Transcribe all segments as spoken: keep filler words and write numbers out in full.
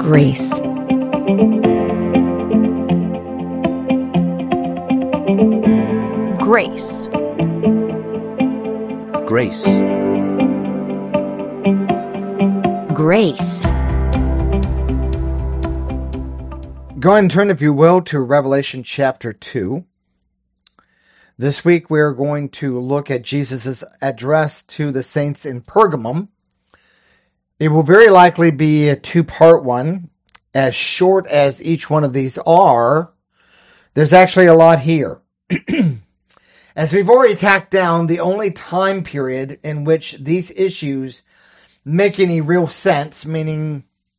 grace. Grace. Grace. Grace. Go ahead and turn, if you will, to Revelation chapter two. This week we're going to look at Jesus' address to the saints in Pergamum. It will very likely be a two-part one. As short as each one of these are, there's actually a lot here. As we've already tacked down, the only time period in which these issues make any real sense, meaning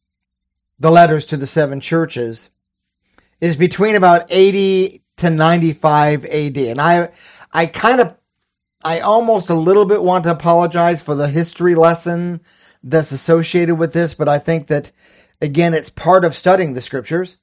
the letters to the seven churches, is between about eighty to ninety-five A D. And I I kind of, I almost a little bit want to apologize for the history lesson that's associated with this, but I think that, again, it's part of studying the scriptures.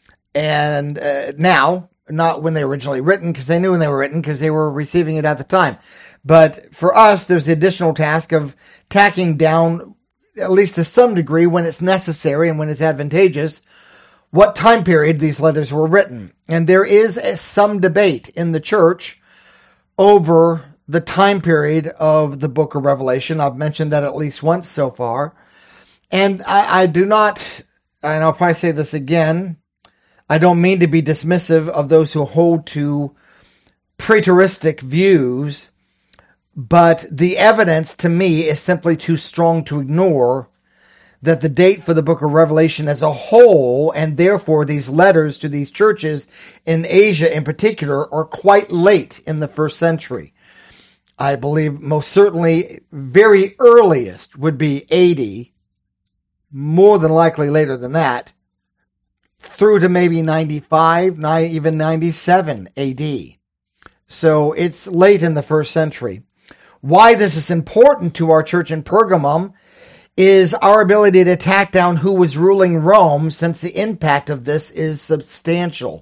And uh, now, not when they were originally written, because they knew when they were written, because they were receiving it at the time. But for us, there's the additional task of tacking down, at least to some degree, when it's necessary and when it's advantageous, what time period these letters were written. And there is a, some debate in the church over the time period of the book of Revelation. I've mentioned that at least once so far. And I, I do not, and I'll probably say this again, I don't mean to be dismissive of those who hold to preteristic views, but the evidence to me is simply too strong to ignore that the date for the book of Revelation as a whole, and therefore these letters to these churches in Asia in particular, are quite late in the first century. I believe most certainly very earliest would be eighty, more than likely later than that, through to maybe ninety-five, even ninety-seven A D. So it's late in the first century. Why this is important to our church in Pergamum is our ability to tack down who was ruling Rome, since the impact of this is substantial.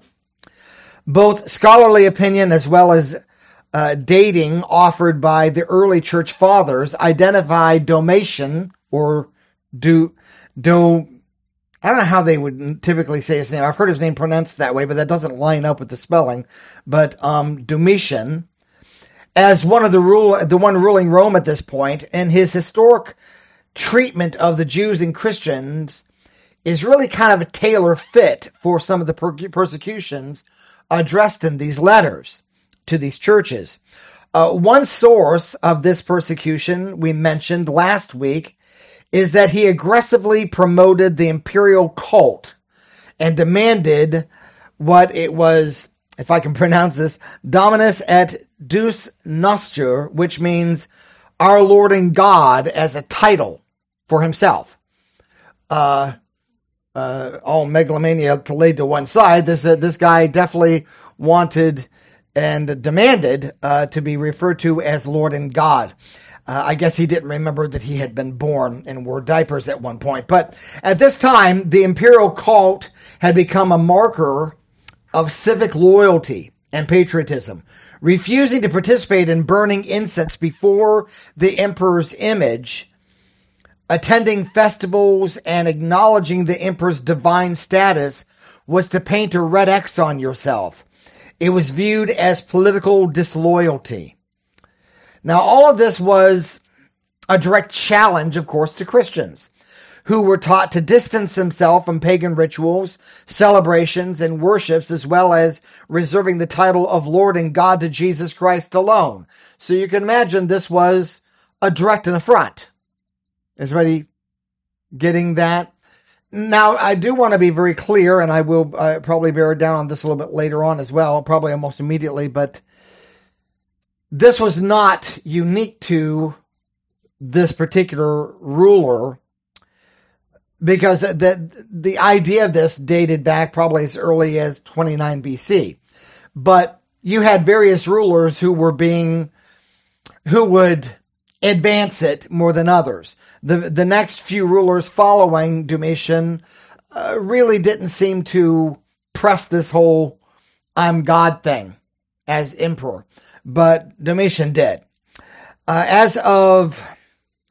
Both scholarly opinion as well as uh, dating offered by the early church fathers identify Domitian, or do, do, I don't know how they would typically say his name. I've heard his name pronounced that way, but that doesn't line up with the spelling. But um, Domitian, as one of the rule, the one ruling Rome at this point, and his historic treatment of the Jews and Christians is really kind of a tailor fit for some of the per- persecutions addressed in these letters to these churches. Uh, one source of this persecution we mentioned last week is that he aggressively promoted the imperial cult and demanded what it was, if I can pronounce this, Dominus et Deus Noster, which means our Lord and God, as a title for himself. Uh, uh, all megalomania to lay to one side, this uh, this guy definitely wanted and demanded uh, to be referred to as Lord and God. Uh, I guess he didn't remember that he had been born and wore diapers at one point. But at this time, the imperial cult had become a marker of civic loyalty and patriotism, refusing to participate in burning incense before the emperor's image, attending festivals, and acknowledging the emperor's divine status was to paint a red X on yourself. It was viewed as political disloyalty. Now, all of this was a direct challenge, of course, to Christians, who were taught to distance themselves from pagan rituals, celebrations, and worships, as well as reserving the title of Lord and God to Jesus Christ alone. So you can imagine this was a direct affront. Is everybody getting that? Now, I do want to be very clear, and I will uh, probably bear down on this a little bit later on as well, probably almost immediately, but this was not unique to this particular ruler, because the, the idea of this dated back probably as early as twenty-nine B C. But you had various rulers who were being, who would advance it more than others. The the next few rulers following Domitian uh, really didn't seem to press this whole I'm God thing as emperor, but Domitian did. Uh, as of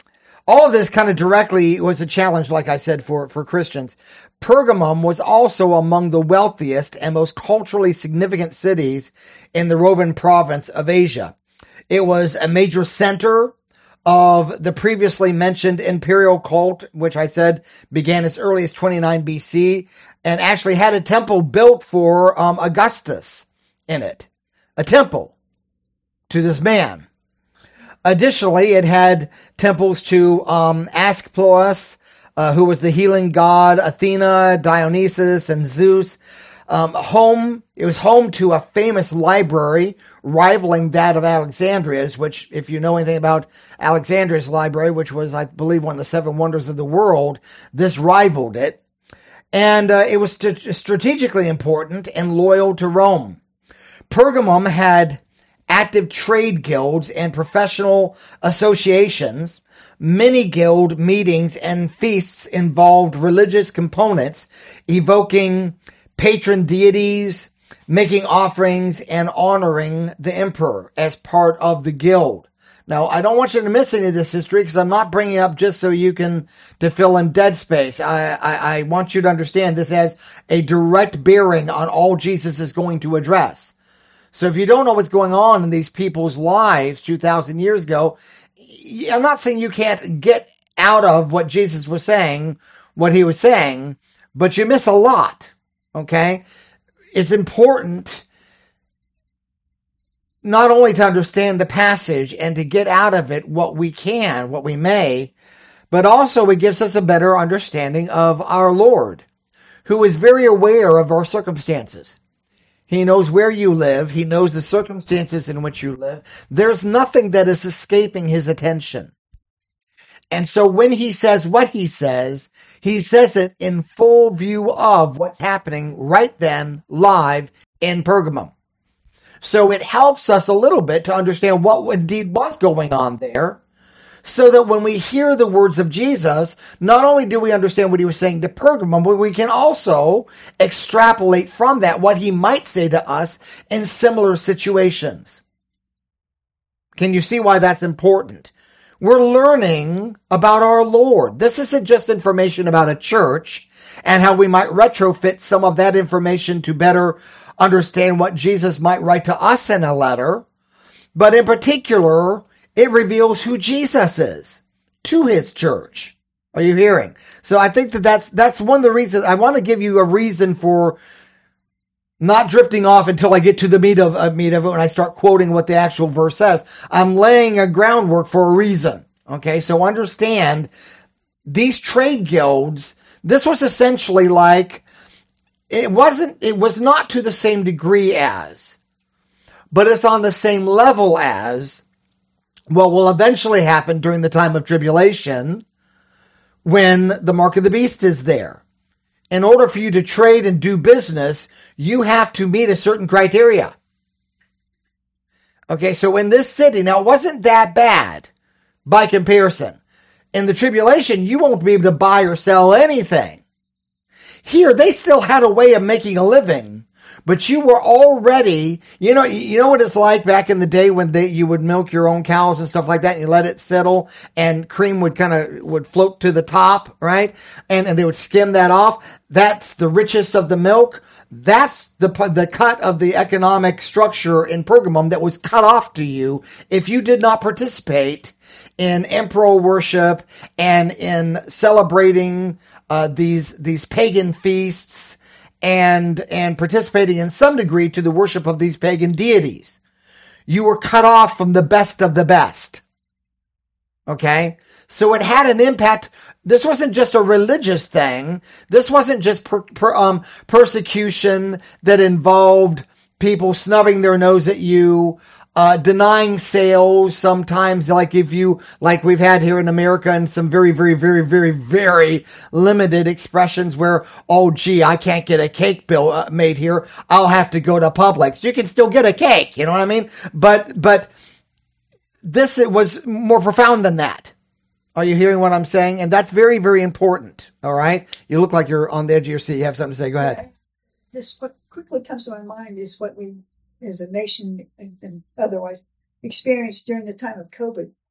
all of this kind of directly was a challenge, like I said, for, for Christians. Pergamum was also among the wealthiest and most culturally significant cities in the Roman province of Asia. It was a major center of the previously mentioned imperial cult, which I said began as early as twenty-nine B C, and actually had a temple built for um, Augustus in it. A temple to this man. Additionally, it had temples to um, Asclepius, uh, who was the healing god, Athena, Dionysus, and Zeus. Um, home, it was home to a famous library rivaling that of Alexandria's, which, if you know anything about Alexandria's library, which was, I believe, one of the seven wonders of the world, this rivaled it. And uh, it was st- strategically important and loyal to Rome. Pergamum had active trade guilds and professional associations. Many guild meetings and feasts involved religious components, evoking patron deities, making offerings, and honoring the emperor as part of the guild. Now, I don't want you to miss any of this history because I'm not bringing it up just so you can to fill in dead space. I, I, I want you to understand this has a direct bearing on all Jesus is going to address. So if you don't know what's going on in these people's lives two thousand years ago, I'm not saying you can't get out of what Jesus was saying, what he was saying, but you miss a lot, okay? It's important not only to understand the passage and to get out of it what we can, what we may, but also it gives us a better understanding of our Lord, who is very aware of our circumstances. He knows where you live. He knows the circumstances in which you live. There's nothing that is escaping his attention. And so when he says what he says, he says it in full view of what's happening right then, live in Pergamum. So it helps us a little bit to understand what indeed was going on there, so that when we hear the words of Jesus, not only do we understand what he was saying to Pergamum, but we can also extrapolate from that what he might say to us in similar situations. Can you see why that's important? We're learning about our Lord. This isn't just information about a church and how we might retrofit some of that information to better understand what Jesus might write to us in a letter, but in particular, it reveals who Jesus is to his church. Are you hearing? So I think that that's, that's one of the reasons I want to give you a reason for not drifting off until I get to the meat of, uh, meat of it when I start quoting what the actual verse says. I'm laying a groundwork for a reason. Okay. So understand these trade guilds. This was essentially like, it wasn't, it was not to the same degree as, but it's on the same level as what will eventually happen during the time of tribulation when the mark of the beast is there. In order for you to trade and do business, you have to meet a certain criteria. Okay, so in this city, now it wasn't that bad by comparison. In the tribulation, you won't be able to buy or sell anything. Here, they still had a way of making a living, but you were already, you know, you know what it's like back in the day when they, you would milk your own cows and stuff like that, and you let it settle, and cream would kind of, would float to the top, right? And, and they would skim that off. That's the richest of the milk. That's the, the cut of the economic structure in Pergamum that was cut off to you if you did not participate in emperor worship and in celebrating uh, these, these pagan feasts and, and participating in some degree to the worship of these pagan deities. You were cut off from the best of the best. Okay? So it had an impact. This wasn't just a religious thing. This wasn't just per, per, um, persecution that involved people snubbing their nose at you, uh, denying sales sometimes, like if you, like we've had here in America, and some very, very, very, very, very limited expressions where, oh, gee, I can't get a cake bill uh, made here. I'll have to go to Publix. You can still get a cake. You know what I mean? But, but this, it was more profound than that. Are you hearing what I'm saying? And that's very, very important. All right. You look like you're on the edge of your seat. You have something to say. Go ahead. This, what quickly comes to my mind is what we, as a nation and, and otherwise, experienced during the time of COVID.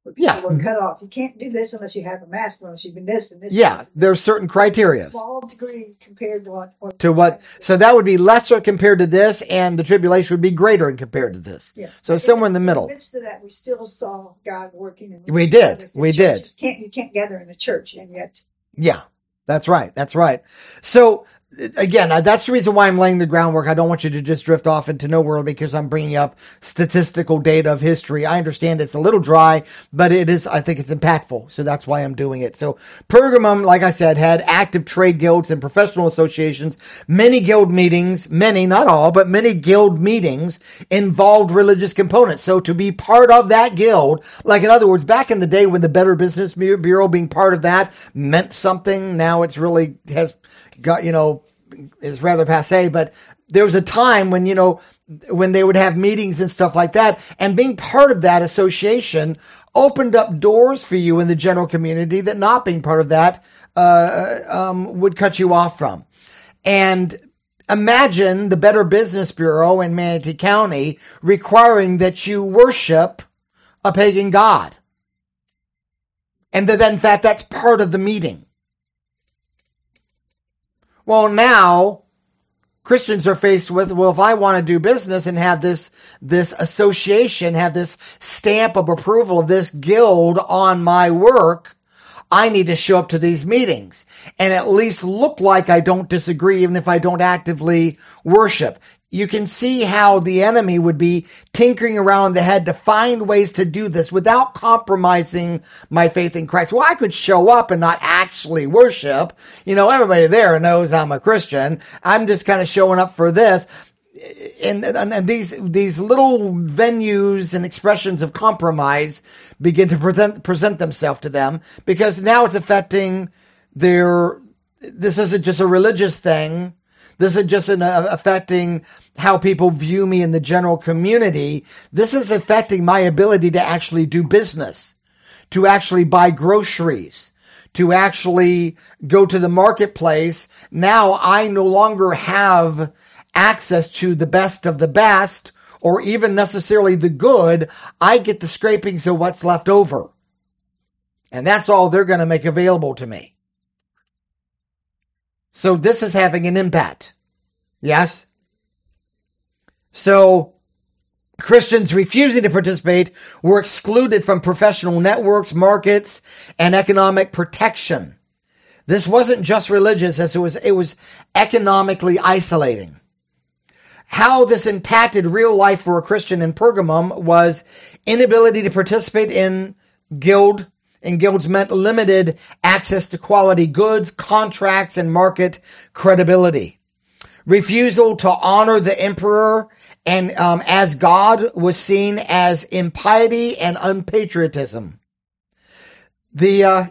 where people Yeah. were cut off. You can't do this unless you have a mask, unless you've been this and this. Yeah, this, there's certain criteria. Small degree compared to what, what To what? So that would be lesser compared to this, and the tribulation would be greater in compared to this. Yeah. So somewhere in the middle. In the midst of that, we still saw God working. And We did. We did. Churches can't you can't gather in the church, and yet. Yeah, that's right. That's right. So again, that's the reason why I'm laying the groundwork. I don't want you to just drift off into nowhere because I'm bringing up statistical data of history. I understand it's a little dry, but it is, I think it's impactful. So that's why I'm doing it. So Pergamum, like I said, had active trade guilds and professional associations. Many guild meetings, many, not all, but many guild meetings involved religious components. So to be part of that guild, like in other words, back in the day when the Better Business Bureau being part of that meant something, now it's really has got, you know, is rather passé, but there was a time when, you know, when they would have meetings and stuff like that, and being part of that association opened up doors for you in the general community that not being part of that uh, um, would cut you off from. And imagine the Better Business Bureau in Manatee County requiring that you worship a pagan god. And that, in fact, that's part of the meeting. Well, now Christians are faced with, well, if I want to do business and have this, this association, have this stamp of approval of this guild on my work, I need to show up to these meetings and at least look like I don't disagree, even if I don't actively worship. You can see how the enemy would be tinkering around the head to find ways to do this without compromising my faith in Christ. Well, I could show up and not actually worship. You know, everybody there knows I'm a Christian. I'm just kind of showing up for this. And, and, and these, these little venues and expressions of compromise begin to present, present themselves to them because now it's affecting their, this isn't just a religious thing. This is just an, uh, affecting how people view me in the general community. This is affecting my ability to actually do business, to actually buy groceries, to actually go to the marketplace. Now I no longer have access to the best of the best or even necessarily the good. I get the scrapings of what's left over. And that's all they're going to make available to me. So this is having an impact. Yes? So Christians refusing to participate were excluded from professional networks, markets, and economic protection. This wasn't just religious, as it was, it was economically isolating. How this impacted real life for a Christian in Pergamum was inability to participate in guild And guilds meant limited access to quality goods, contracts, and market credibility. Refusal to honor the emperor and um, as God was seen as impiety and unpatriotism. The uh,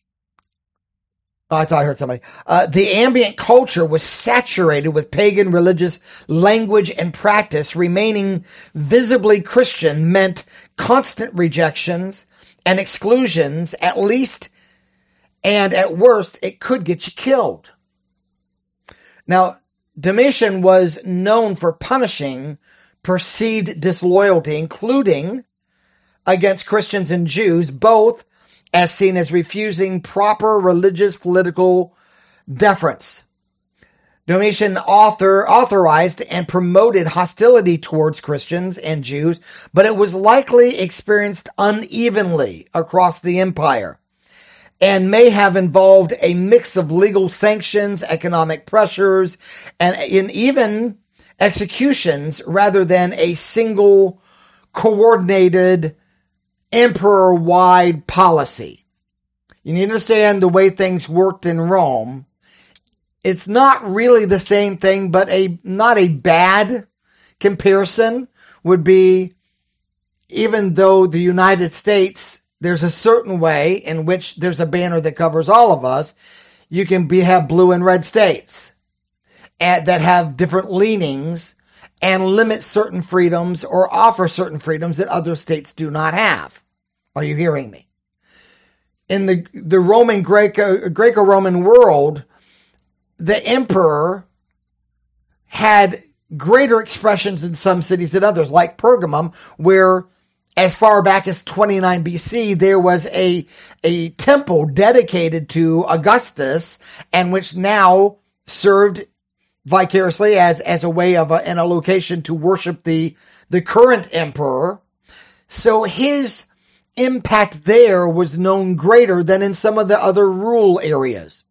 oh, I thought I heard somebody. Uh, the ambient culture was saturated with pagan religious language and practice. Remaining visibly Christian meant constant rejections and exclusions, at least, and at worst, it could get you killed. Now, Domitian was known for punishing perceived disloyalty, including against Christians and Jews, both as seen as refusing proper religious political deference. Domitian author, authorized and promoted hostility towards Christians and Jews, but it was likely experienced unevenly across the empire and may have involved a mix of legal sanctions, economic pressures, and in even executions rather than a single coordinated emperor-wide policy. You need to understand the way things worked in Rome. It's not really the same thing, but a not a bad comparison would be, even though the United States, there's a certain way in which there's a banner that covers all of us, you can be have blue and red states and, that have different leanings and limit certain freedoms or offer certain freedoms that other states do not have. Are you hearing me? In the, the Roman Greco, Greco-Roman world, the emperor had greater expressions in some cities than others, like Pergamum, where as far back as twenty-nine B C, there was a, a temple dedicated to Augustus, and which now served vicariously as, as a way of a, and a location to worship the, the current emperor. So his impact there was known greater than in some of the other rural areas.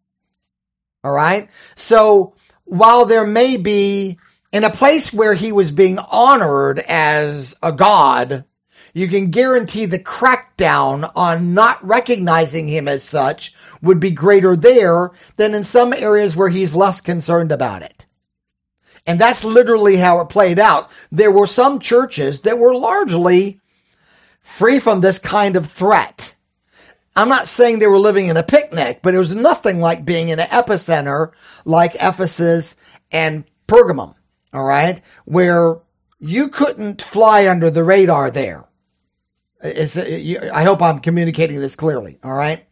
All right. So while there may be in a place where he was being honored as a god, you can guarantee the crackdown on not recognizing him as such would be greater there than in some areas where he's less concerned about it. And that's literally how it played out. There were some churches that were largely free from this kind of threat. I'm not saying they were living in a picnic, but it was nothing like being in an epicenter like Ephesus and Pergamum, all right, where you couldn't fly under the radar there. It's, I hope I'm communicating this clearly, all right?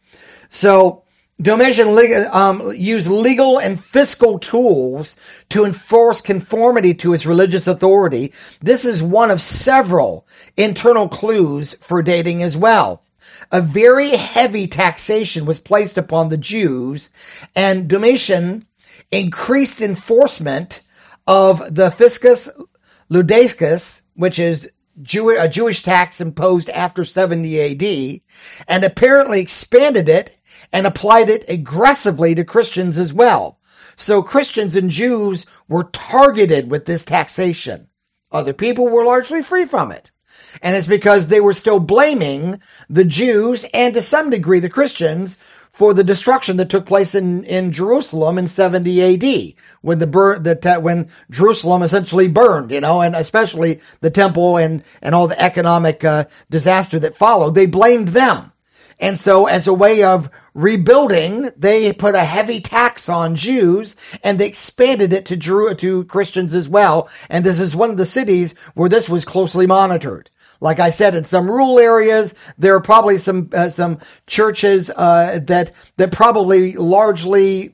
So Domitian um, used legal and fiscal tools to enforce conformity to his religious authority. This is one of several internal clues for dating as well. A very heavy taxation was placed upon the Jews, and Domitian increased enforcement of the fiscus Judaicus, which is Jew- a Jewish tax imposed after seventy A D, and apparently expanded it and applied it aggressively to Christians as well. So Christians and Jews were targeted with this taxation. Other people were largely free from it. And it's because they were still blaming the Jews and to some degree the Christians for the destruction that took place in, in Jerusalem in seventy A D, when the bur- the when Jerusalem essentially burned, you know, and especially the temple and, and all the economic uh, disaster that followed. They blamed them. And so as a way of rebuilding, they put a heavy tax on Jews and they expanded it to Jeru- to Christians as well. And this is one of the cities where this was closely monitored. Like I said, in some rural areas, there are probably some uh, some churches uh, that that probably largely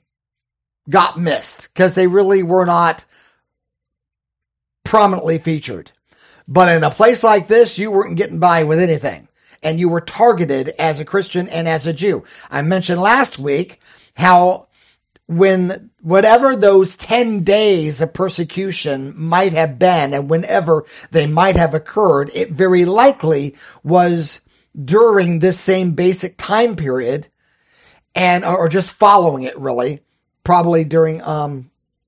got missed because they really were not prominently featured. But in a place like this, you weren't getting by with anything. And you were targeted as a Christian and as a Jew. I mentioned last week how when whatever those ten days of persecution might have been and whenever they might have occurred, it very likely was during this same basic time period and or just following it really, probably during um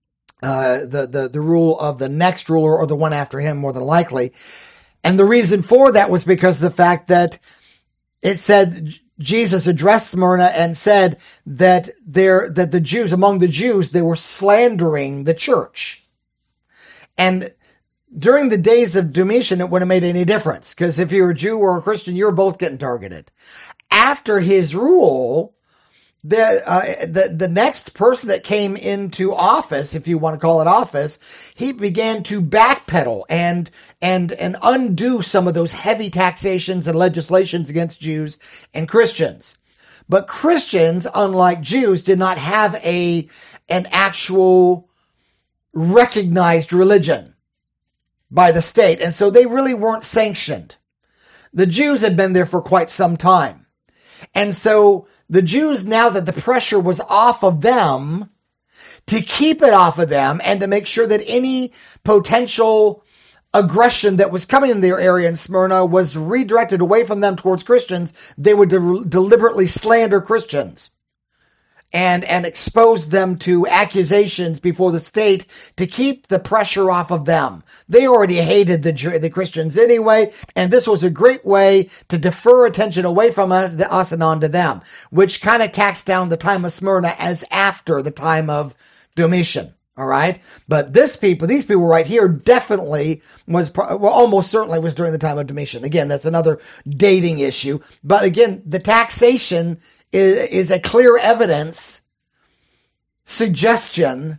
uh the, the, the rule of the next ruler or the one after him more than likely. And the reason for that was because of the fact that it said Jesus addressed Smyrna and said that there that the Jews, among the Jews, they were slandering the church. And during the days of Domitian, it wouldn't have made any difference because if you're a Jew or a Christian, you're both getting targeted. After his rule, The, uh, the, the next person that came into office, if you want to call it office, he began to backpedal and, and, and undo some of those heavy taxations and legislations against Jews and Christians. But Christians, unlike Jews, did not have a, an actual recognized religion by the state. And so they really weren't sanctioned. The Jews had been there for quite some time. And so the Jews, now that the pressure was off of them, to keep it off of them and to make sure that any potential aggression that was coming in their area in Smyrna was redirected away from them towards Christians, they would de- deliberately slander Christians and, and expose them to accusations before the state to keep the pressure off of them. They already hated the, the Christians anyway, and this was a great way to defer attention away from us, the, us and onto them, which kind of taxed down the time of Smyrna as after the time of Domitian. All right. But this people, these people right here definitely was, well, almost certainly was during the time of Domitian. Again, that's another dating issue. But again, the taxation is, is a clear evidence, suggestion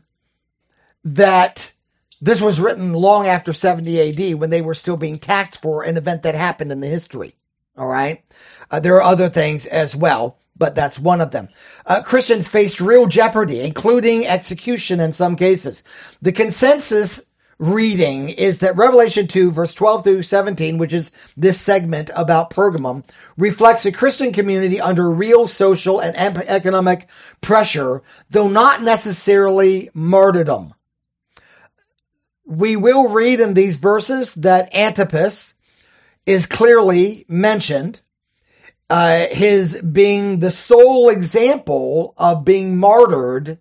that this was written long after seventy A D when they were still being taxed for an event that happened in the history. All right. Uh, there are other things as well, but that's one of them. Uh, Christians faced real jeopardy, including execution in some cases. The consensus reading is that Revelation two, verse twelve through seventeen, which is this segment about Pergamum, reflects a Christian community under real social and economic pressure, though not necessarily martyrdom. We will read in these verses that Antipas is clearly mentioned, uh, his being the sole example of being martyred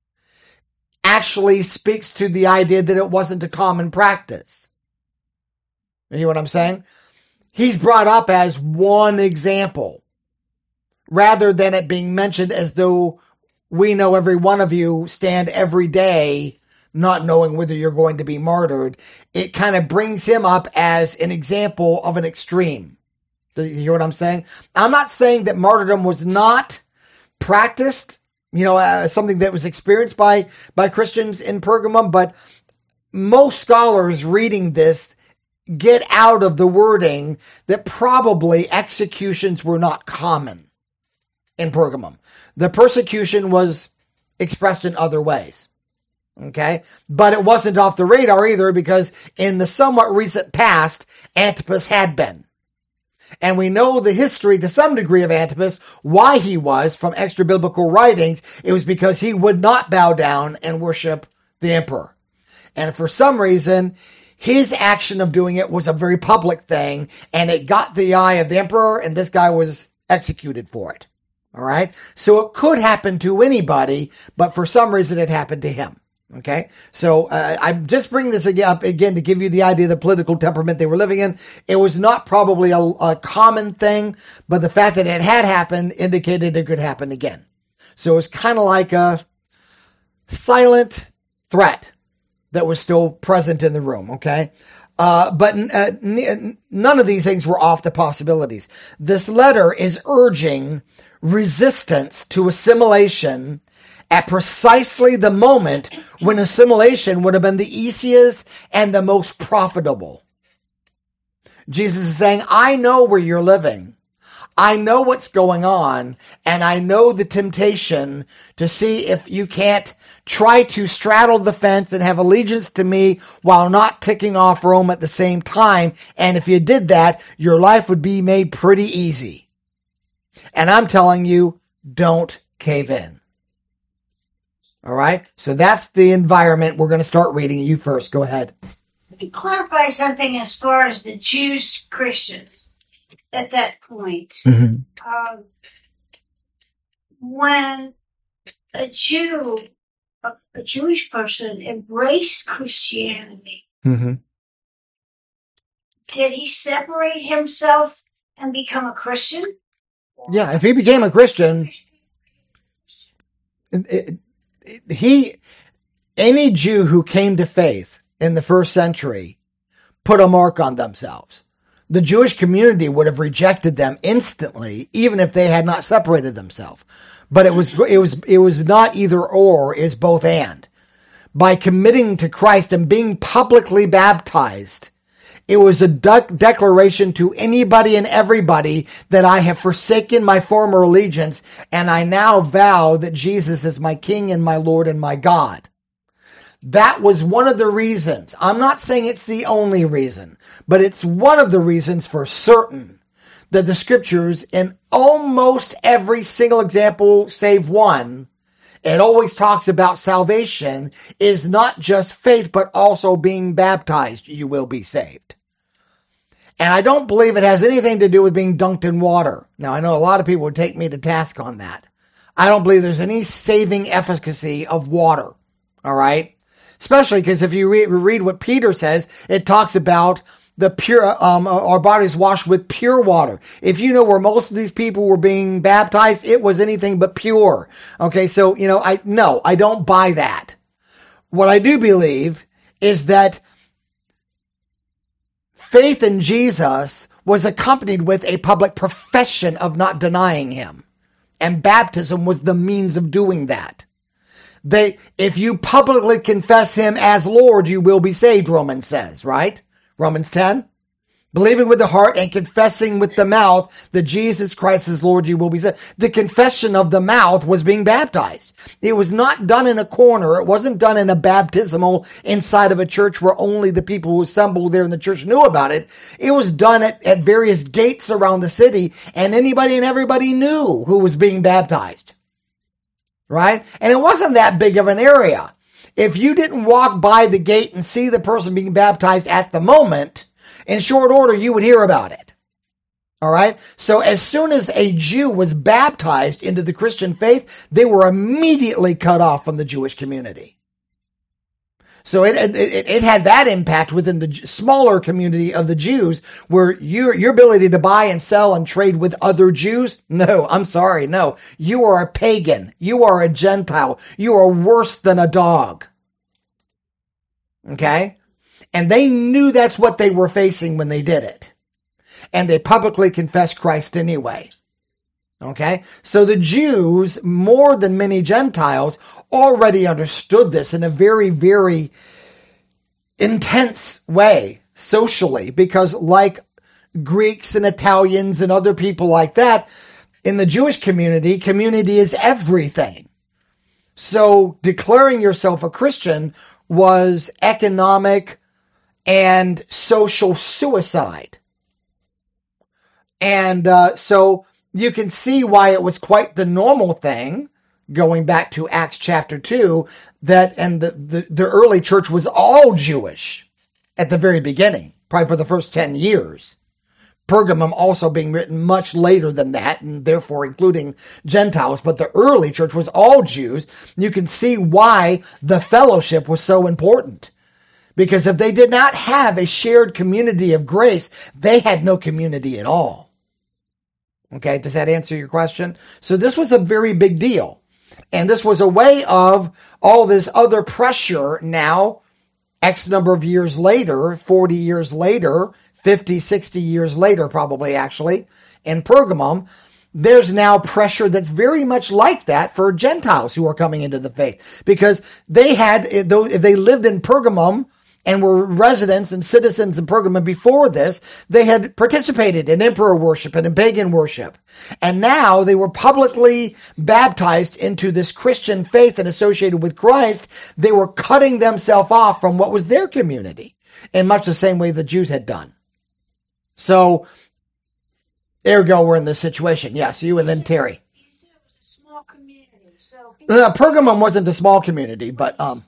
actually speaks to the idea that it wasn't a common practice. You hear what I'm saying? He's brought up as one example, rather than it being mentioned as though we know every one of you stand every day not knowing whether you're going to be martyred. It kind of brings him up as an example of an extreme. Do you hear what I'm saying? I'm not saying that martyrdom was not practiced, you know, uh, something that was experienced by, by Christians in Pergamum, but most scholars reading this get out of the wording that probably executions were not common in Pergamum. The persecution was expressed in other ways. Okay? But it wasn't off the radar either, because in the somewhat recent past, Antipas had been. And we know the history to some degree of Antipas, why he was, from extra biblical writings. It was because he would not bow down and worship the emperor. And for some reason, his action of doing it was a very public thing, and it got the eye of the emperor, and this guy was executed for it. All right? So it could happen to anybody, but for some reason it happened to him. Okay, so uh, I'm just bringing this again, up again to give you the idea of the political temperament they were living in. It was not probably a, a common thing, but the fact that it had happened indicated it could happen again. So it was kind of like a silent threat that was still present in the room, okay? Uh, but uh, n- none of these things were off the possibilities. This letter is urging resistance to assimilation at precisely the moment when assimilation would have been the easiest and the most profitable. Jesus is saying, I know where you're living. I know what's going on, and I know the temptation to see if you can't try to straddle the fence and have allegiance to me while not ticking off Rome at the same time. And if you did that, your life would be made pretty easy. And I'm telling you, don't cave in. All right, so that's the environment. We're going to start reading. You first. Go ahead. To clarify something as far as the Jews, Christians at that point. Mm-hmm. Um, when a Jew, a, a Jewish person embraced Christianity, Mm-hmm. did he separate himself and become a Christian? Yeah, if he became a Christian, it, it, he, any Jew who came to faith in the first century put a mark on themselves. The Jewish community would have rejected them instantly, even if they had not separated themselves. But it was, it was, it was not either or, it was both and. By committing to Christ and being publicly baptized, it was a de- declaration to anybody and everybody that I have forsaken my former allegiance, and I now vow that Jesus is my King and my Lord and my God. That was one of the reasons. I'm not saying it's the only reason, but it's one of the reasons for certain that the scriptures, in almost every single example save one, it always talks about salvation is not just faith, but also being baptized. You will be saved. And I don't believe it has anything to do with being dunked in water. Now, I know a lot of people would take me to task on that. I don't believe there's any saving efficacy of water. All right? Especially because if you re- read what Peter says, it talks about the pure, um, our bodies washed with pure water. If you know where most of these people were being baptized, it was anything but pure. Okay, so, you know, I, no, I don't buy that. What I do believe is that faith in Jesus was accompanied with a public profession of not denying him. And baptism was the means of doing that. They, if you publicly confess him as Lord, you will be saved, Romans says, right? Romans ten. Believing with the heart and confessing with the mouth that Jesus Christ is Lord, you will be saved. The confession of the mouth was being baptized. It was not done in a corner. It wasn't done in a baptismal inside of a church where only the people who assembled there in the church knew about it. It was done at, at various gates around the city, and anybody and everybody knew who was being baptized. Right? And it wasn't that big of an area. If you didn't walk by the gate and see the person being baptized at the moment, in short order, you would hear about it. All right? So as soon as a Jew was baptized into the Christian faith, they were immediately cut off from the Jewish community. So it, it, it had that impact within the smaller community of the Jews, where your, your ability to buy and sell and trade with other Jews, no, I'm sorry, no. You are a pagan. You are a Gentile. You are worse than a dog. Okay? And they knew that's what they were facing when they did it. And they publicly confessed Christ anyway. Okay? So the Jews, more than many Gentiles, already understood this in a very, very intense way socially. Because like Greeks and Italians and other people like that, in the Jewish community, community is everything. So declaring yourself a Christian was economic and social suicide. And uh, so you can see why it was quite the normal thing, going back to Acts chapter two, that and the, the, the early church was all Jewish at the very beginning, probably for the first ten years. Pergamum also being written much later than that, and therefore including Gentiles, but the early church was all Jews. You can see why the fellowship was so important. Because if they did not have a shared community of grace, they had no community at all. Okay, does that answer your question? So this was a very big deal. And this was a way of all this other pressure now, X number of years later, forty years later, fifty, sixty years later probably actually, in Pergamum, there's now pressure that's very much like that for Gentiles who are coming into the faith. Because they had, if they lived in Pergamum, and were residents and citizens in Pergamum before this, they had participated in emperor worship and in pagan worship. And now they were publicly baptized into this Christian faith and associated with Christ. They were cutting themselves off from what was their community in much the same way the Jews had done. So, there we go, we're in this situation. Yes, you and then Terry. You said it was a small community, so... No, Pergamum wasn't a small community, but... um.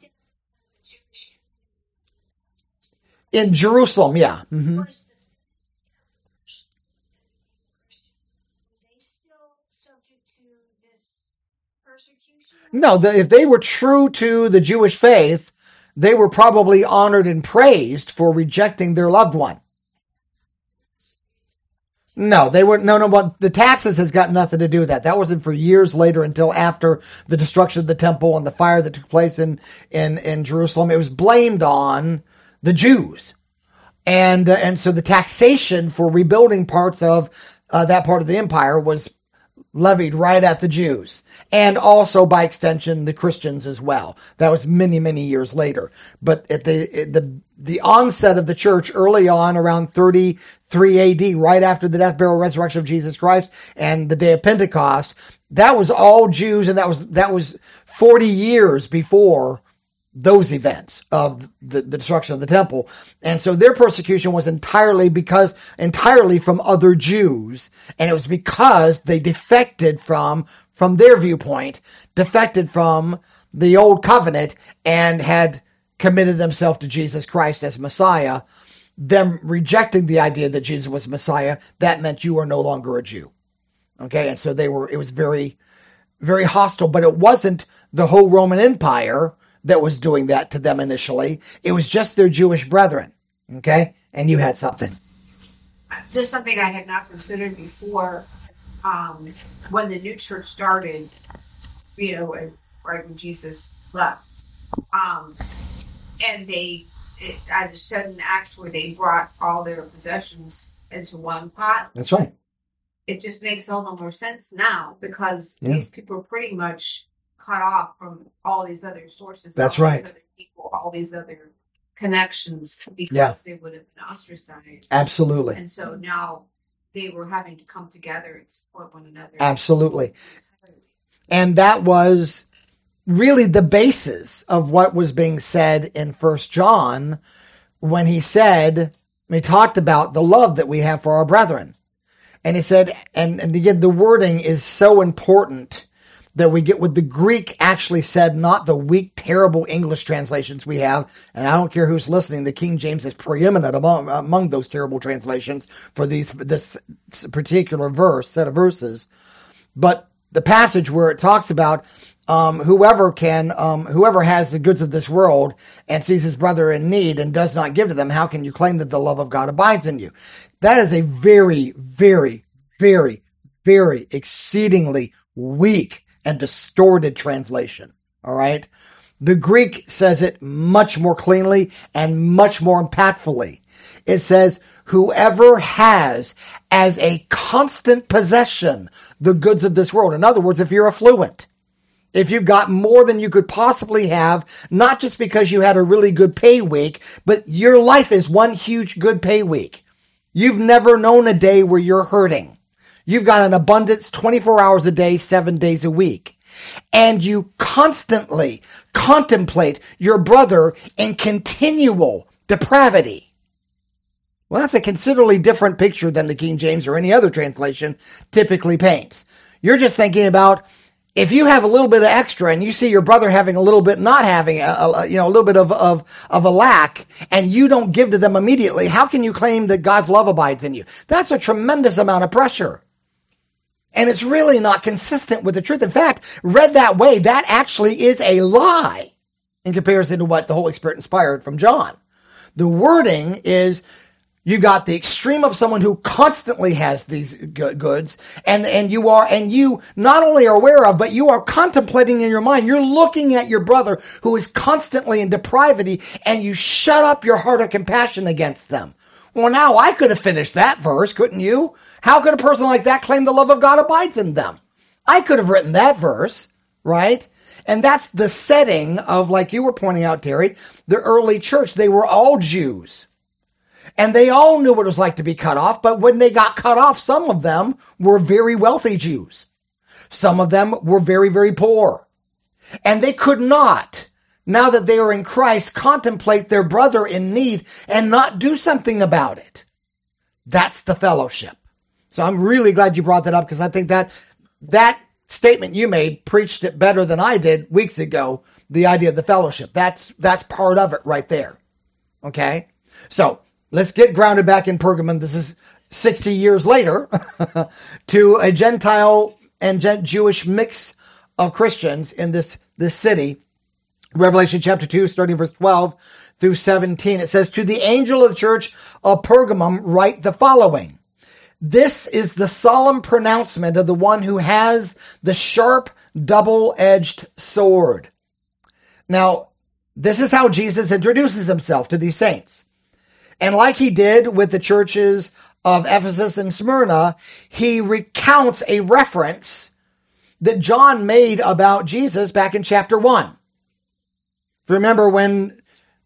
In Jerusalem, yeah. Mm-hmm. They still subject to this persecution? No, the, if they were true to the Jewish faith, they were probably honored and praised for rejecting their loved one. No, they were, no, no, but the taxes has got nothing to do with that. That wasn't for years later until after the destruction of the temple and the fire that took place in, in, in Jerusalem. It was blamed on the Jews. And, uh, and so the taxation for rebuilding parts of uh, that part of the empire was levied right at the Jews. And also by extension, the Christians as well. That was many, many years later. But at the, the, the onset of the church early on around thirty-three A D, right after the death, burial, resurrection of Jesus Christ and the day of Pentecost, that was all Jews. And that was, that was forty years before those events of the, the destruction of the temple. And so their persecution was entirely because, entirely from other Jews. And it was because they defected from, from their viewpoint, defected from the old covenant and had committed themselves to Jesus Christ as Messiah. Them rejecting the idea that Jesus was Messiah, that meant you are no longer a Jew. Okay. And so they were, it was very, very hostile, but it wasn't the whole Roman Empire that was doing that to them initially. It was just their Jewish brethren. Okay? And you had something. Just something I had not considered before. Um, when the new church started, you know, right when Jesus left. Um, and they, it, as it said in Acts, where they brought all their possessions into one pot. That's right. It just makes all the more sense now because Yeah. these people are pretty much cut off from all these other sources. That's all right. These other people, all these other connections because Yeah. they would have been ostracized. Absolutely. And so now they were having to come together and support one another. Absolutely. And that was really the basis of what was being said in First John when he said, he talked about the love that we have for our brethren. And he said, and, and again, the wording is so important that we get what the Greek actually said, not the weak, terrible English translations we have. And I don't care who's listening, the King James is preeminent among, among those terrible translations for these this particular verse, set of verses. But the passage where it talks about um, whoever can, um, whoever has the goods of this world and sees his brother in need and does not give to them, how can you claim that the love of God abides in you? That is a very, very, very, very exceedingly weak and distorted translation. All right. The Greek says it much more cleanly and much more impactfully. It says, whoever has as a constant possession the goods of this world. In other words, if you're affluent, if you've got more than you could possibly have, not just because you had a really good pay week, but your life is one huge good pay week. You've never known a day where you're hurting. You've got an abundance twenty-four hours a day, seven days a week. And you constantly contemplate your brother in continual depravity. Well, that's a considerably different picture than the King James or any other translation typically paints. You're just thinking about if you have a little bit of extra and you see your brother having a little bit, not having a, a you know, a little bit of, of, of a lack, and you don't give to them immediately, how can you claim that God's love abides in you? That's a tremendous amount of pressure. And it's really not consistent with the truth. In fact, read that way, that actually is a lie in comparison to what the Holy Spirit inspired from John. The wording is, you got the extreme of someone who constantly has these goods, and, and you are, and you not only are aware of, but you are contemplating in your mind. You're looking at your brother who is constantly in depravity, and you shut up your heart of compassion against them. Well, now I could have finished that verse, couldn't you? How could a person like that claim the love of God abides in them? I could have written that verse, right? And that's the setting of, like you were pointing out, Terry, the early church. They were all Jews. And they all knew what it was like to be cut off. But when they got cut off, some of them were very wealthy Jews. Some of them were very, very poor. And they could not, now that they are in Christ, contemplate their brother in need and not do something about it. That's the fellowship. So I'm really glad you brought that up, because I think that that statement you made preached it better than I did weeks ago, the idea of the fellowship. That's that's part of it right there. Okay? So let's get grounded back in Pergamum. This is sixty years later to a Gentile and Jewish mix of Christians in this, this city. Revelation chapter two, starting verse twelve through seventeen. It says, to the angel of the church of Pergamum write the following. This is the solemn pronouncement of the one who has the sharp, double-edged sword. Now, this is how Jesus introduces himself to these saints. And like he did with the churches of Ephesus and Smyrna, he recounts a reference that John made about Jesus back in chapter one. Remember when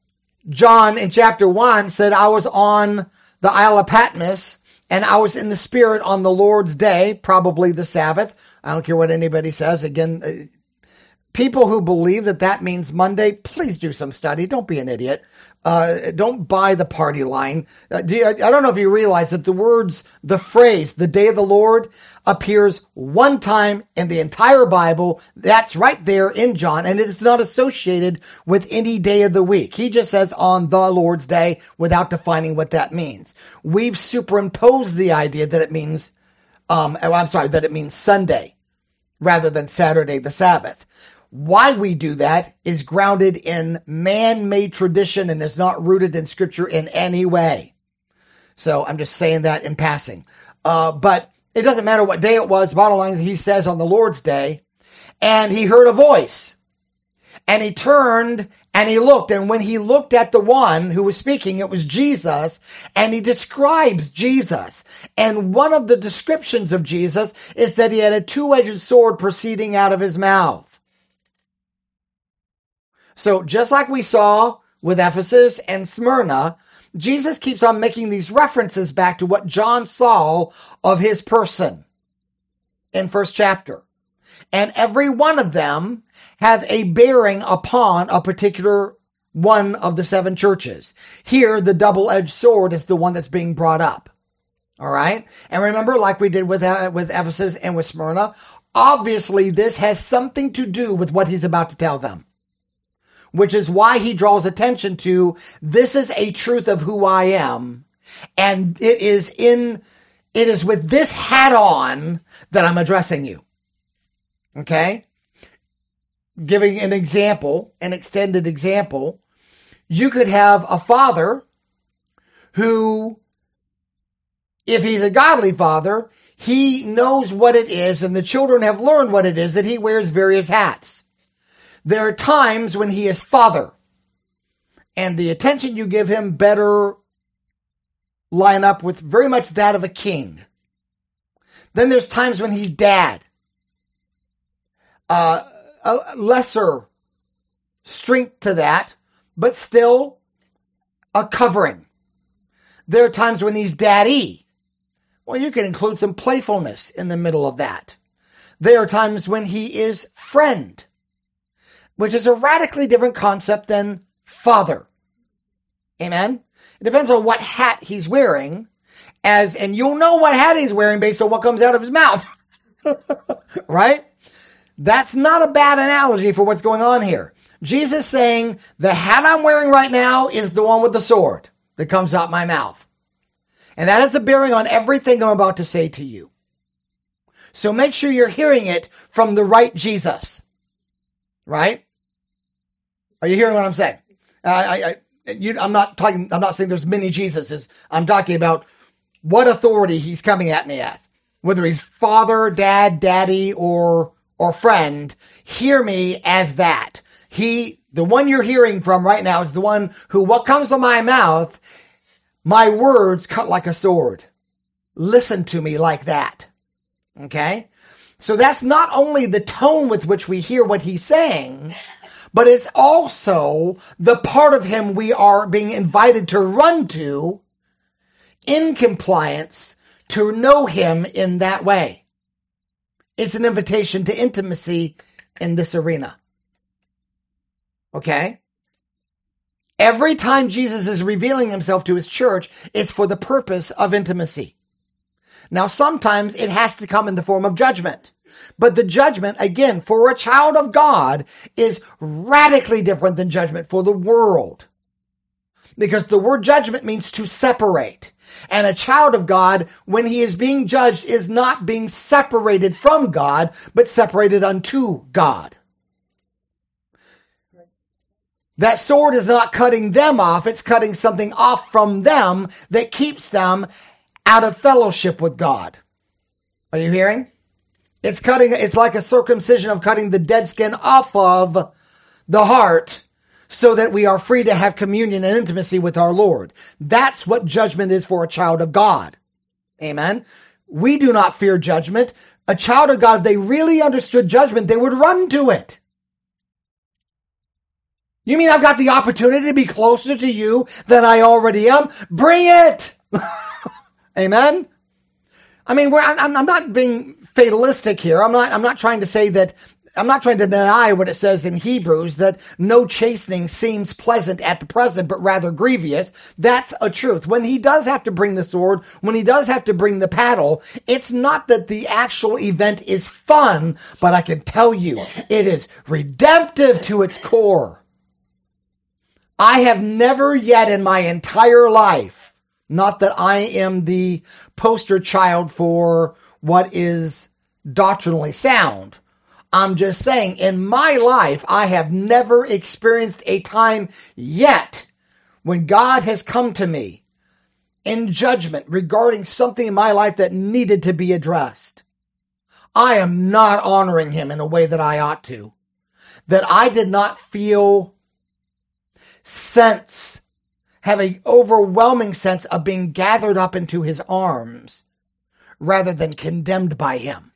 John in chapter one said, I was on the Isle of Patmos and I was in the Spirit on the Lord's day, probably the Sabbath. I don't care what anybody says. Again, people who believe that that means Monday, please do some study. Don't be an idiot. Uh, don't buy the party line. Uh, do you, I don't know if you realize that the words, the phrase, the day of the Lord, appears one time in the entire Bible. That's right there in John, and it is not associated with any day of the week. He just says on the Lord's day without defining what that means. We've superimposed the idea that it means, um, oh, I'm sorry, that it means Sunday rather than Saturday, the Sabbath. Why we do that is grounded in man-made tradition and is not rooted in Scripture in any way. So I'm just saying that in passing. Uh, but it doesn't matter what day it was. Bottom line, he says on the Lord's day, and he heard a voice. And he turned and he looked. And when he looked at the one who was speaking, it was Jesus. And he describes Jesus. And one of the descriptions of Jesus is that he had a two-edged sword proceeding out of his mouth. So just like we saw with Ephesus and Smyrna, Jesus keeps on making these references back to what John saw of his person in first chapter. And every one of them have a bearing upon a particular one of the seven churches. Here, the double-edged sword is the one that's being brought up. All right? And remember, like we did with, uh, with Ephesus and with Smyrna, obviously this has something to do with what he's about to tell them. Which is why he draws attention to, this is a truth of who I am. And it is in, it is with this hat on that I'm addressing you. Okay? Giving an example, an extended example, you could have a father who, if he's a godly father, he knows what it is, and the children have learned what it is, that he wears various hats. There are times when he is father, and the attention you give him better line up with very much that of a king. Then there's times when he's dad. Uh, a lesser strength to that, but still a covering. There are times when he's daddy. Well, you can include some playfulness in the middle of that. There are times when he is friend, which is a radically different concept than father. Amen? It depends on what hat he's wearing, as, and you'll know what hat he's wearing based on what comes out of his mouth. Right? That's not a bad analogy for what's going on here. Jesus saying, the hat I'm wearing right now is the one with the sword that comes out my mouth. And that has a bearing on everything I'm about to say to you. So make sure you're hearing it from the right Jesus. Right? Are you hearing what I'm saying? Uh, I, I, you, I'm not talking, I'm not saying there's many Jesuses. I'm talking about what authority he's coming at me at. Whether he's father, dad, daddy, or, or friend, hear me as that. He, the one you're hearing from right now is the one who, what comes from my mouth, my words cut like a sword. Listen to me like that. Okay? So that's not only the tone with which we hear what he's saying, but it's also the part of him we are being invited to run to in compliance to know him in that way. It's an invitation to intimacy in this arena. Okay? Every time Jesus is revealing himself to his church, it's for the purpose of intimacy. Now, sometimes it has to come in the form of judgment. But the judgment, again, for a child of God is radically different than judgment for the world. Because the word judgment means to separate. And a child of God, when he is being judged, is not being separated from God, but separated unto God. That sword is not cutting them off, it's cutting something off from them that keeps them out of fellowship with God. Are you hearing? It's cutting, it's like a circumcision of cutting the dead skin off of the heart so that we are free to have communion and intimacy with our Lord. That's what judgment is for a child of God. Amen. We do not fear judgment. A child of God, if they really understood judgment, they would run to it. You mean I've got the opportunity to be closer to you than I already am? Bring it! Amen? I mean, we're, I'm, I'm not being fatalistic here. I'm not, I'm not trying to say that, I'm not trying to deny what it says in Hebrews that no chastening seems pleasant at the present, but rather grievous. That's a truth. When he does have to bring the sword, when he does have to bring the paddle, it's not that the actual event is fun, but I can tell you, it is redemptive to its core. I have never yet in my entire life, not that I am the poster child for what is doctrinally sound. I'm just saying, in my life, I have never experienced a time yet when God has come to me in judgment regarding something in my life that needed to be addressed. I am not honoring him in a way that I ought to. That I did not feel sense, have an overwhelming sense of being gathered up into his arms rather than condemned by him.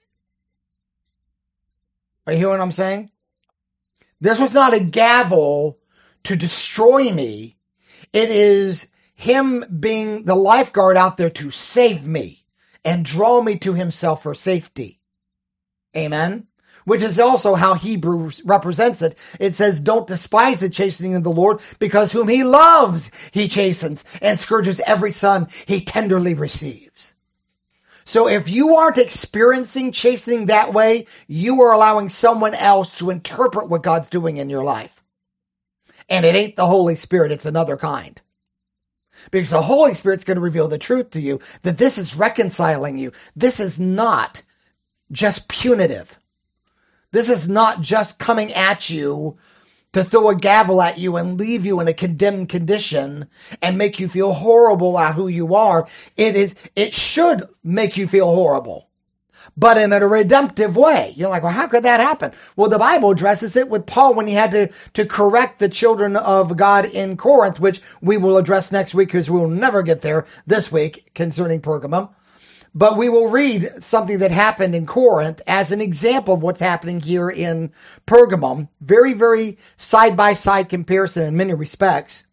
Are you hearing what I'm saying? This was not a gavel to destroy me. It is him being the lifeguard out there to save me and draw me to himself for safety. Amen. Which is also how Hebrews represents it. It says, don't despise the chastening of the Lord, because whom he loves, he chastens and scourges every son he tenderly receives. So if you aren't experiencing chastening that way, you are allowing someone else to interpret what God's doing in your life. And it ain't the Holy Spirit, it's another kind. Because the Holy Spirit's going to reveal the truth to you, that this is reconciling you. This is not just punitive. This is not just coming at you to throw a gavel at you and leave you in a condemned condition and make you feel horrible about who you are. It is, it should make you feel horrible, but in a redemptive way. You're like, well, how could that happen? Well, the Bible addresses it with Paul when he had to, to correct the children of God in Corinth, which we will address next week because we will never get there this week concerning Pergamum. But we will read something that happened in Corinth as an example of what's happening here in Pergamum. Very, very side-by-side comparison in many respects.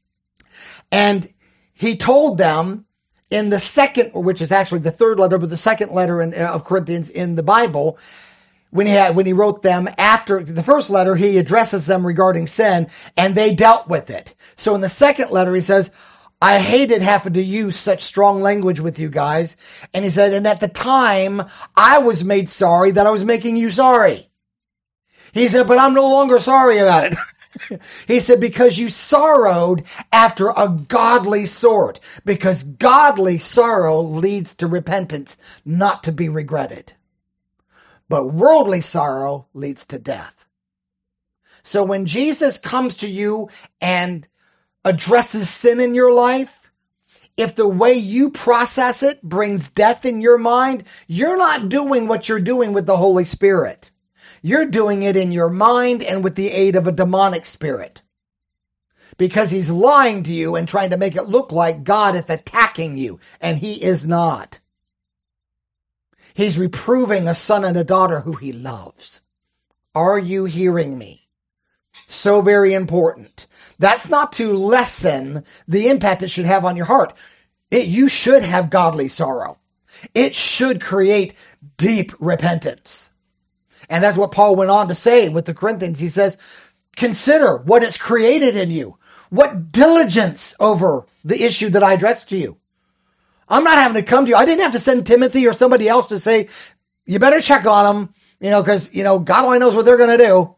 And he told them in the second, which is actually the third letter, but the second letter in, of Corinthians in the Bible, when he had, when he wrote them after the first letter, he addresses them regarding sin, and they dealt with it. So in the second letter, he says, I hated having to use such strong language with you guys. And he said, and at the time, I was made sorry that I was making you sorry. He said, but I'm no longer sorry about it. He said, because you sorrowed after a godly sort. Because godly sorrow leads to repentance, not to be regretted. But worldly sorrow leads to death. So when Jesus comes to you and addresses sin in your life, if the way you process it brings death in your mind, you're not doing what you're doing with the Holy Spirit. You're doing it in your mind and with the aid of a demonic spirit. Because he's lying to you and trying to make it look like God is attacking you, and he is not. He's reproving a son and a daughter who he loves. Are you hearing me? So very important. That's not to lessen the impact it should have on your heart. It, you should have godly sorrow. It should create deep repentance. And that's what Paul went on to say with the Corinthians. He says, consider what is created in you. What diligence over the issue that I addressed to you. I'm not having to come to you. I didn't have to send Timothy or somebody else to say, you better check on them, you know, because, you know, God only knows what they're going to do.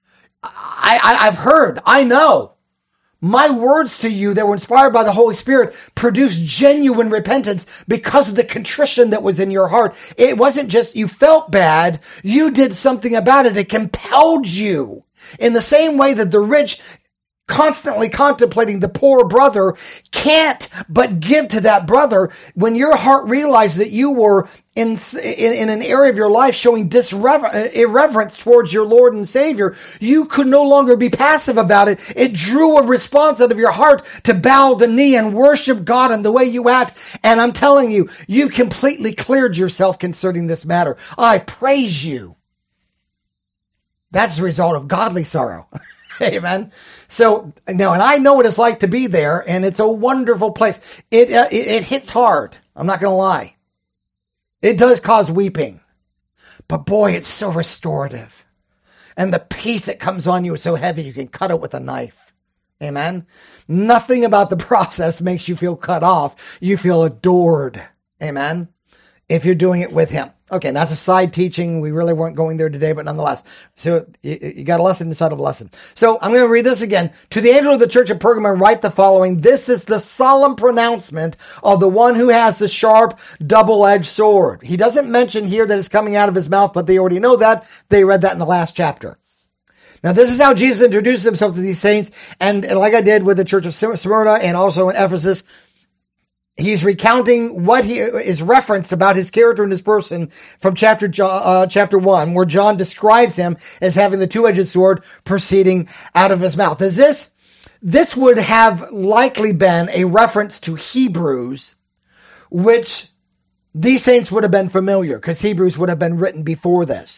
I, I, I've heard, I know. My words to you that were inspired by the Holy Spirit produced genuine repentance because of the contrition that was in your heart. It wasn't just you felt bad. You did something about it. It compelled you. In the same way that the rich, constantly contemplating the poor brother, can't but give to that brother. When your heart realized that you were in, in, in an area of your life showing disrever- irreverence towards your Lord and Savior, you could no longer be passive about it. It drew a response out of your heart to bow the knee and worship God in the way you act. And I'm telling you, you've completely cleared yourself concerning this matter. I praise you. That's the result of godly sorrow. Amen. So now, and I know what it's like to be there, and it's a wonderful place. It uh, it, it hits hard. I'm not going to lie. It does cause weeping, but boy, it's so restorative, and the peace that comes on you is so heavy you can cut it with a knife. Amen. Nothing about the process makes you feel cut off. You feel adored. Amen. If you're doing it with him. Okay, and that's a side teaching. We really weren't going there today, but nonetheless. So you, you got a lesson inside of a lesson. So I'm going to read this again. To the angel of the church of Pergamum write the following. This is the solemn pronouncement of the one who has the sharp, double-edged sword. He doesn't mention here that it's coming out of his mouth, but they already know that. They read that in the last chapter. Now, this is how Jesus introduces himself to these saints. And, and like I did with the church of Smyrna and also in Ephesus, he's recounting what he is referenced about his character and his person from chapter uh, chapter one, where John describes him as having the two-edged sword proceeding out of his mouth. Is this, this would have likely been a reference to Hebrews, which these saints would have been familiar because Hebrews would have been written before this.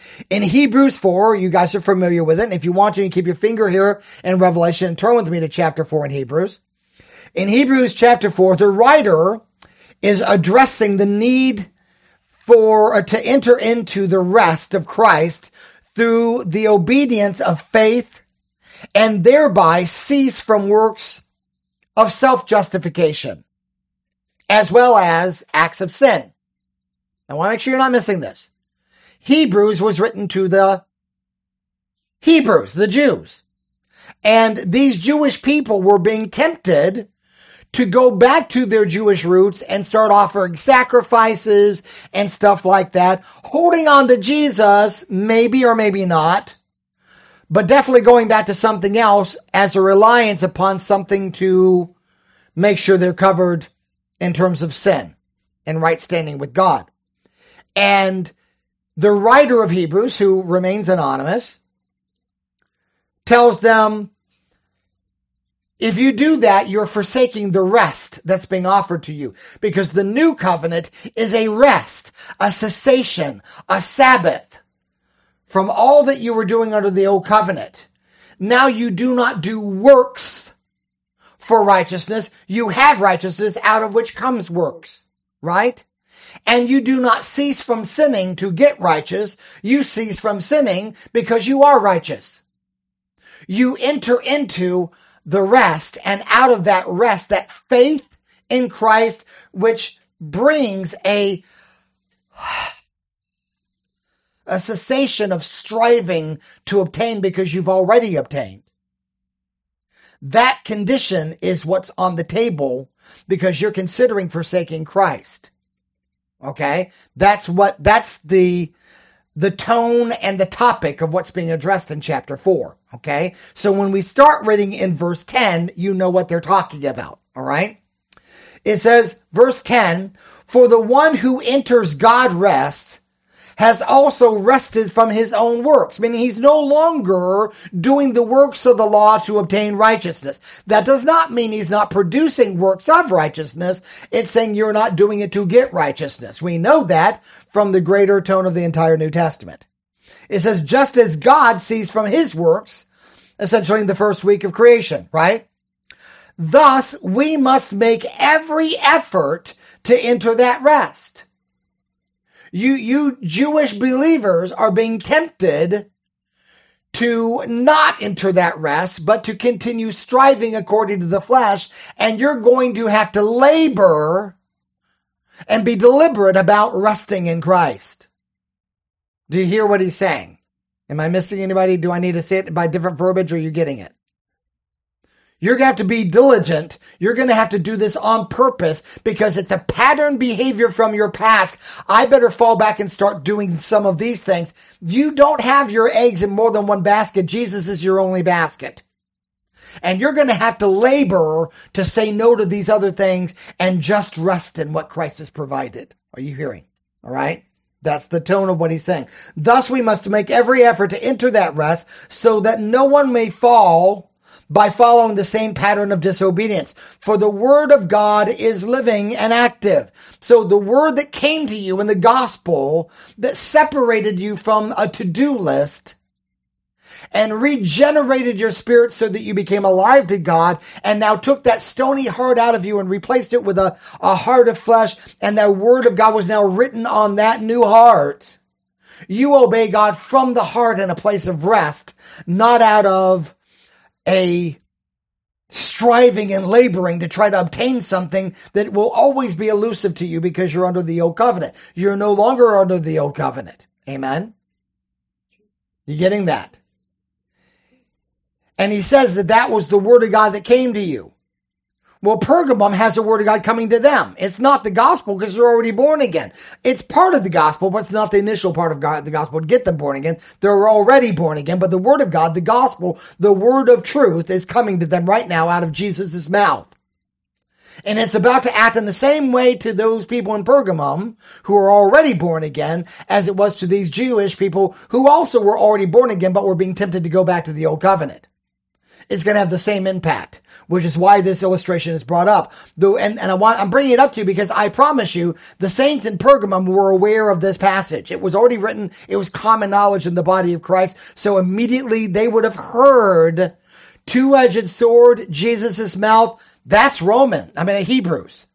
In Hebrews four, you guys are familiar with it. And if you want to, you can keep your finger here in Revelation and turn with me to chapter four in Hebrews. In Hebrews chapter four, the writer is addressing the need for uh, to enter into the rest of Christ through the obedience of faith and thereby cease from works of self-justification as well as acts of sin. I want to make sure you're not missing this. Hebrews was written to the Hebrews, the Jews. And these Jewish people were being tempted to go back to their Jewish roots and start offering sacrifices and stuff like that, holding on to Jesus, maybe or maybe not, but definitely going back to something else as a reliance upon something to make sure they're covered in terms of sin and right standing with God. And the writer of Hebrews, who remains anonymous, tells them, if you do that, you're forsaking the rest that's being offered to you. Because the new covenant is a rest, a cessation, a Sabbath from all that you were doing under the old covenant. Now you do not do works for righteousness. You have righteousness, out of which comes works, right? And you do not cease from sinning to get righteous. You cease from sinning because you are righteous. You enter into the rest, and out of that rest, that faith in Christ, which brings a, a cessation of striving to obtain because you've already obtained. That condition is what's on the table because you're considering forsaking Christ. Okay? That's what, that's the, the tone and the topic of what's being addressed in chapter four. Okay? So when we start reading in verse ten, you know what they're talking about. All right? It says, verse ten, for the one who enters God rests has also rested from his own works, meaning he's no longer doing the works of the law to obtain righteousness. That does not mean he's not producing works of righteousness. It's saying you're not doing it to get righteousness. We know that from the greater tone of the entire New Testament. It says, just as God ceased from his works, essentially in the first week of creation, right? Thus, we must make every effort to enter that rest. You, you Jewish believers are being tempted to not enter that rest, but to continue striving according to the flesh, and you're going to have to labor and be deliberate about resting in Christ. Do you hear what he's saying? Am I missing anybody? Do I need to say it by different verbiage, or are you getting it? You're going to have to be diligent. You're going to have to do this on purpose because it's a pattern behavior from your past. I better fall back and start doing some of these things. You don't have your eggs in more than one basket. Jesus is your only basket. And you're going to have to labor to say no to these other things and just rest in what Christ has provided. Are you hearing? All right? That's the tone of what he's saying. Thus, we must make every effort to enter that rest so that no one may fall by following the same pattern of disobedience. For the word of God is living and active. So the word that came to you in the gospel that separated you from a to-do list and regenerated your spirit so that you became alive to God and now took that stony heart out of you and replaced it with a, a heart of flesh, and that word of God was now written on that new heart. You obey God from the heart in a place of rest, not out of a striving and laboring to try to obtain something that will always be elusive to you because you're under the old covenant. You're no longer under the old covenant. Amen? You getting that? And he says that that was the word of God that came to you. Well, Pergamum has a word of God coming to them. It's not the gospel because they're already born again. It's part of the gospel, but it's not the initial part of God, the gospel to get them born again. They're already born again, but the word of God, the gospel, the word of truth is coming to them right now out of Jesus' mouth. And it's about to act in the same way to those people in Pergamum who are already born again as it was to these Jewish people who also were already born again but were being tempted to go back to the old covenant. is going to have the same impact, which is why this illustration is brought up. Though, and, and I want, I'm bringing it up to you because I promise you, the saints in Pergamum were aware of this passage. It was already written. It was common knowledge in the body of Christ. So immediately they would have heard two-edged sword, Jesus' mouth. That's Roman. I mean, Hebrews.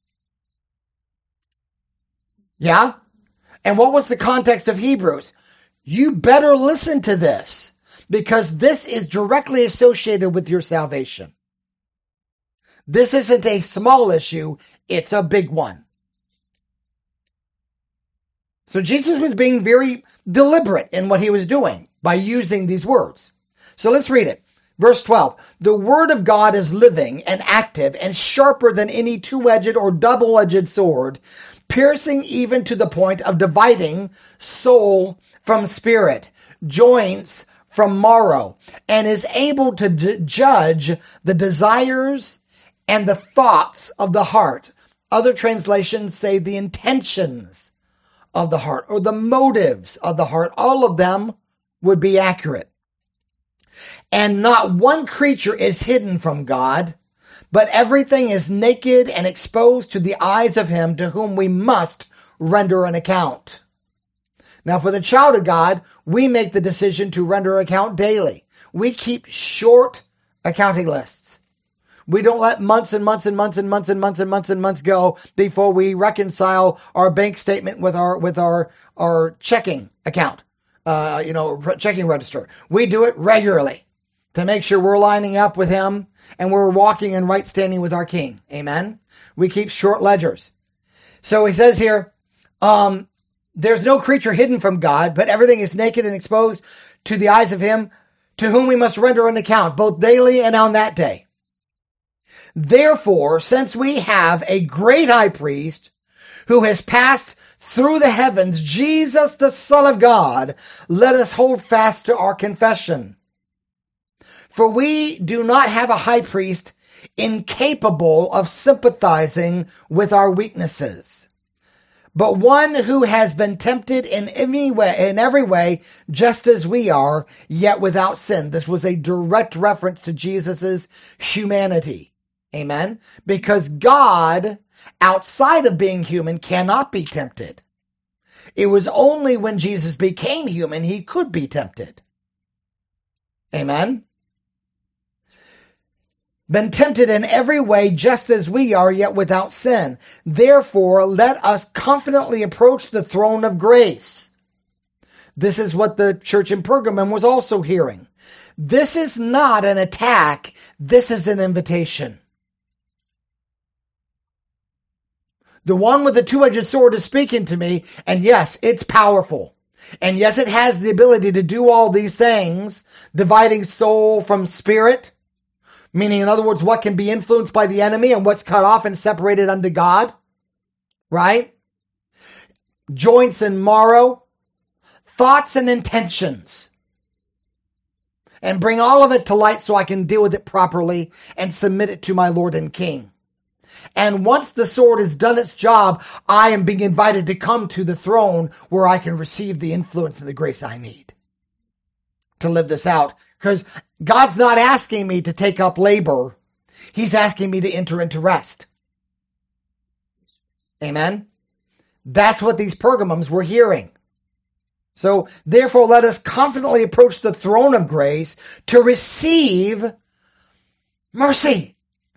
Yeah? And what was the context of Hebrews? You better listen to this, because this is directly associated with your salvation. This isn't a small issue, it's a big one. So Jesus was being very deliberate in what he was doing by using these words. So let's read it. Verse twelve, the word of God is living and active and sharper than any two-edged or double-edged sword, piercing even to the point of dividing soul from spirit, joints from marrow, and is able to d- judge the desires and the thoughts of the heart. Other translations say the intentions of the heart or the motives of the heart. All of them would be accurate. And not one creature is hidden from God, but everything is naked and exposed to the eyes of him to whom we must render an account. Now, for the child of God, we make the decision to render account daily. We keep short accounting lists. We don't let months and months and months and months and months and months and months go before we reconcile our bank statement with our with our our checking account, uh, you know, checking register. We do it regularly to make sure we're lining up with him and we're walking in right standing with our King. Amen. We keep short ledgers. So he says here, um, there's no creature hidden from God, but everything is naked and exposed to the eyes of him to whom we must render an account, both daily and on that day. Therefore, since we have a great high priest who has passed through the heavens, Jesus, the Son of God, let us hold fast to our confession. For we do not have a high priest incapable of sympathizing with our weaknesses, but one who has been tempted in every way, in every way, just as we are, yet without sin. This was a direct reference to Jesus's humanity. Amen. Because God, outside of being human, cannot be tempted. It was only when Jesus became human he could be tempted. Amen. Been tempted in every way just as we are, yet without sin. Therefore, let us confidently approach the throne of grace. This is what the church in Pergamum was also hearing. This is not an attack. This is an invitation. The one with the two-edged sword is speaking to me, and yes, it's powerful. And yes, it has the ability to do all these things, dividing soul from spirit, meaning, in other words, what can be influenced by the enemy and what's cut off and separated unto God, right? Joints and marrow, thoughts and intentions. And bring all of it to light so I can deal with it properly and submit it to my Lord and King. And once the sword has done its job, I am being invited to come to the throne where I can receive the influence and the grace I need to live this out. Because God's not asking me to take up labor. He's asking me to enter into rest. Amen? That's what these Pergamums were hearing. So, therefore, let us confidently approach the throne of grace to receive mercy.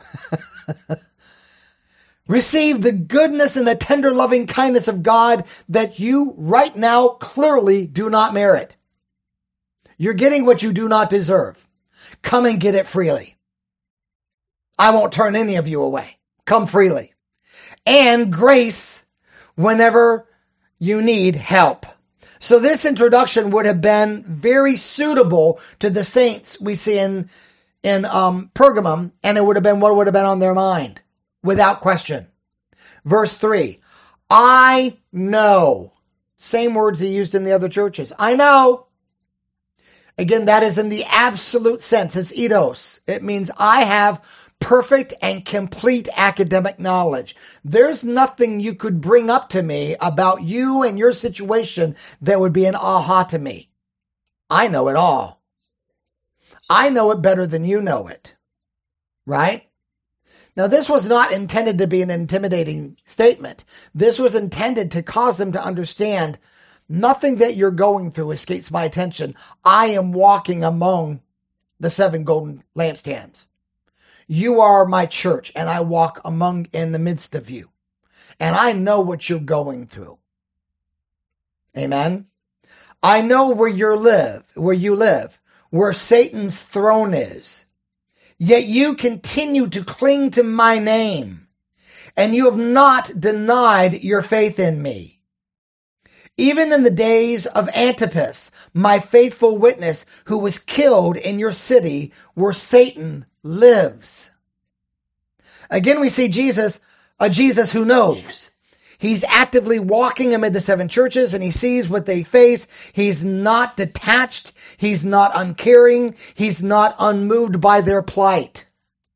Receive the goodness and the tender loving kindness of God that you right now clearly do not merit. You're getting what you do not deserve. Come and get it freely. I won't turn any of you away. Come freely. And grace whenever you need help. So this introduction would have been very suitable to the saints we see in, in um, Pergamum, and it would have been what would have been on their mind, without question. Verse three, I know. Same words he used in the other churches. I know. Again, that is in the absolute sense. It's eidos. It means I have perfect and complete academic knowledge. There's nothing you could bring up to me about you and your situation that would be an aha to me. I know it all. I know it better than you know it. Right? Now, this was not intended to be an intimidating statement. This was intended to cause them to understand nothing that you're going through escapes my attention. I am walking among the seven golden lampstands. You are my church, and I walk among in the midst of you. And I know what you're going through. Amen. I know where you live, where you live, where Satan's throne is. Yet you continue to cling to my name, and you have not denied your faith in me. Even in the days of Antipas, my faithful witness, who was killed in your city where Satan lives. Again, we see Jesus, a Jesus who knows. He's actively walking amid the seven churches, and he sees what they face. He's not detached. He's not uncaring. He's not unmoved by their plight.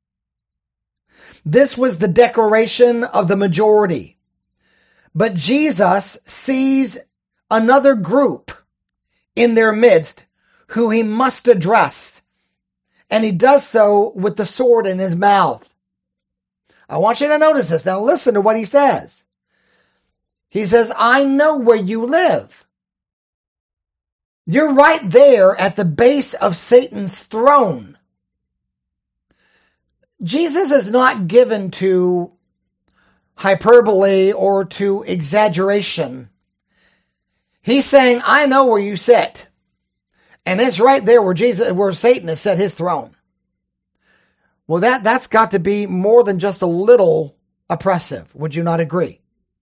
This was the declaration of the majority. But Jesus sees another group in their midst who he must address, and he does so with the sword in his mouth. I want you to notice this. Now listen to what he says. He says, I know where you live. You're right there at the base of Satan's throne. Jesus is not given to hyperbole or to exaggeration. He's saying, I know where you sit. And it's right there where Jesus, where Satan has set his throne. Well, that, that's got to be more than just a little oppressive. Would you not agree?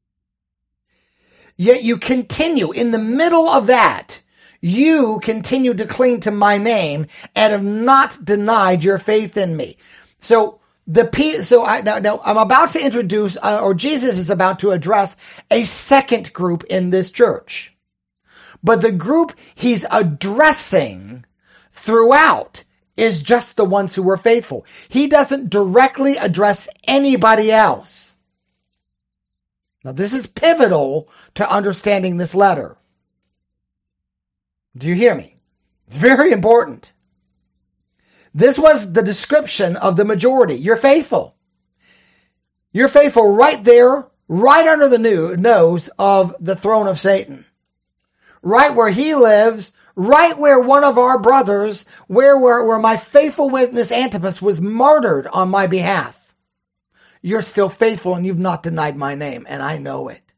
Yet you continue in the middle of that. You continue to cling to my name and have not denied your faith in me. So the so I now, now I'm about to introduce, uh, or Jesus is about to address a second group in this church, but the group he's addressing throughout is just the ones who were faithful. He doesn't directly address anybody else. Now, this is pivotal to understanding this letter. Do you hear me? It's very important. This was the description of the majority. You're faithful. You're faithful right there, right under the nose of the throne of Satan. Right where he lives, right where one of our brothers, where, where, where my faithful witness Antipas was martyred on my behalf. You're still faithful and you've not denied my name, and I know it.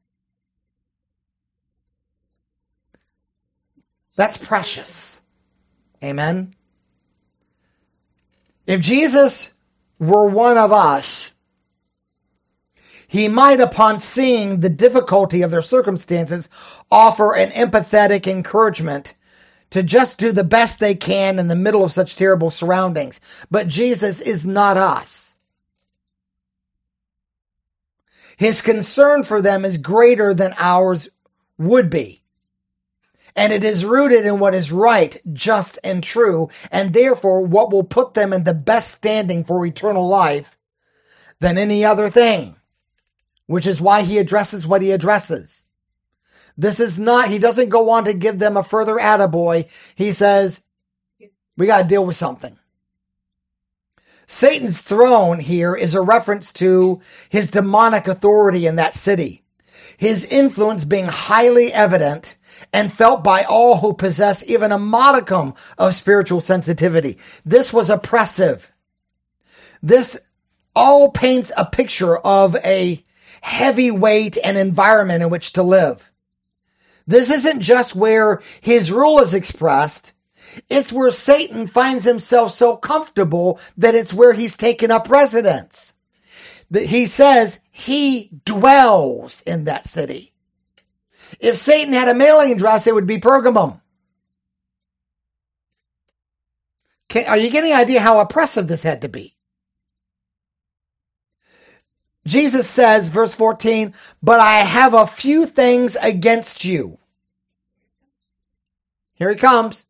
That's precious. Amen. If Jesus were one of us, he might, upon seeing the difficulty of their circumstances, offer an empathetic encouragement to just do the best they can in the middle of such terrible surroundings. But Jesus is not us. His concern for them is greater than ours would be. And it is rooted in what is right, just, and true, and therefore what will put them in the best standing for eternal life than any other thing, which is why he addresses what he addresses. This is not, he doesn't go on to give them a further attaboy. He says, we got to deal with something. Satan's throne here is a reference to his demonic authority in that city, his influence being highly evident and felt by all who possess even a modicum of spiritual sensitivity. This was oppressive. This all paints a picture of a heavy weight and environment in which to live. This isn't just where his rule is expressed. It's where Satan finds himself so comfortable that it's where he's taken up residence. He says he dwells in that city. If Satan had a mailing address, it would be Pergamum. Can, are you getting an idea how oppressive this had to be? Jesus says, verse fourteen, but I have a few things against you. Here he comes.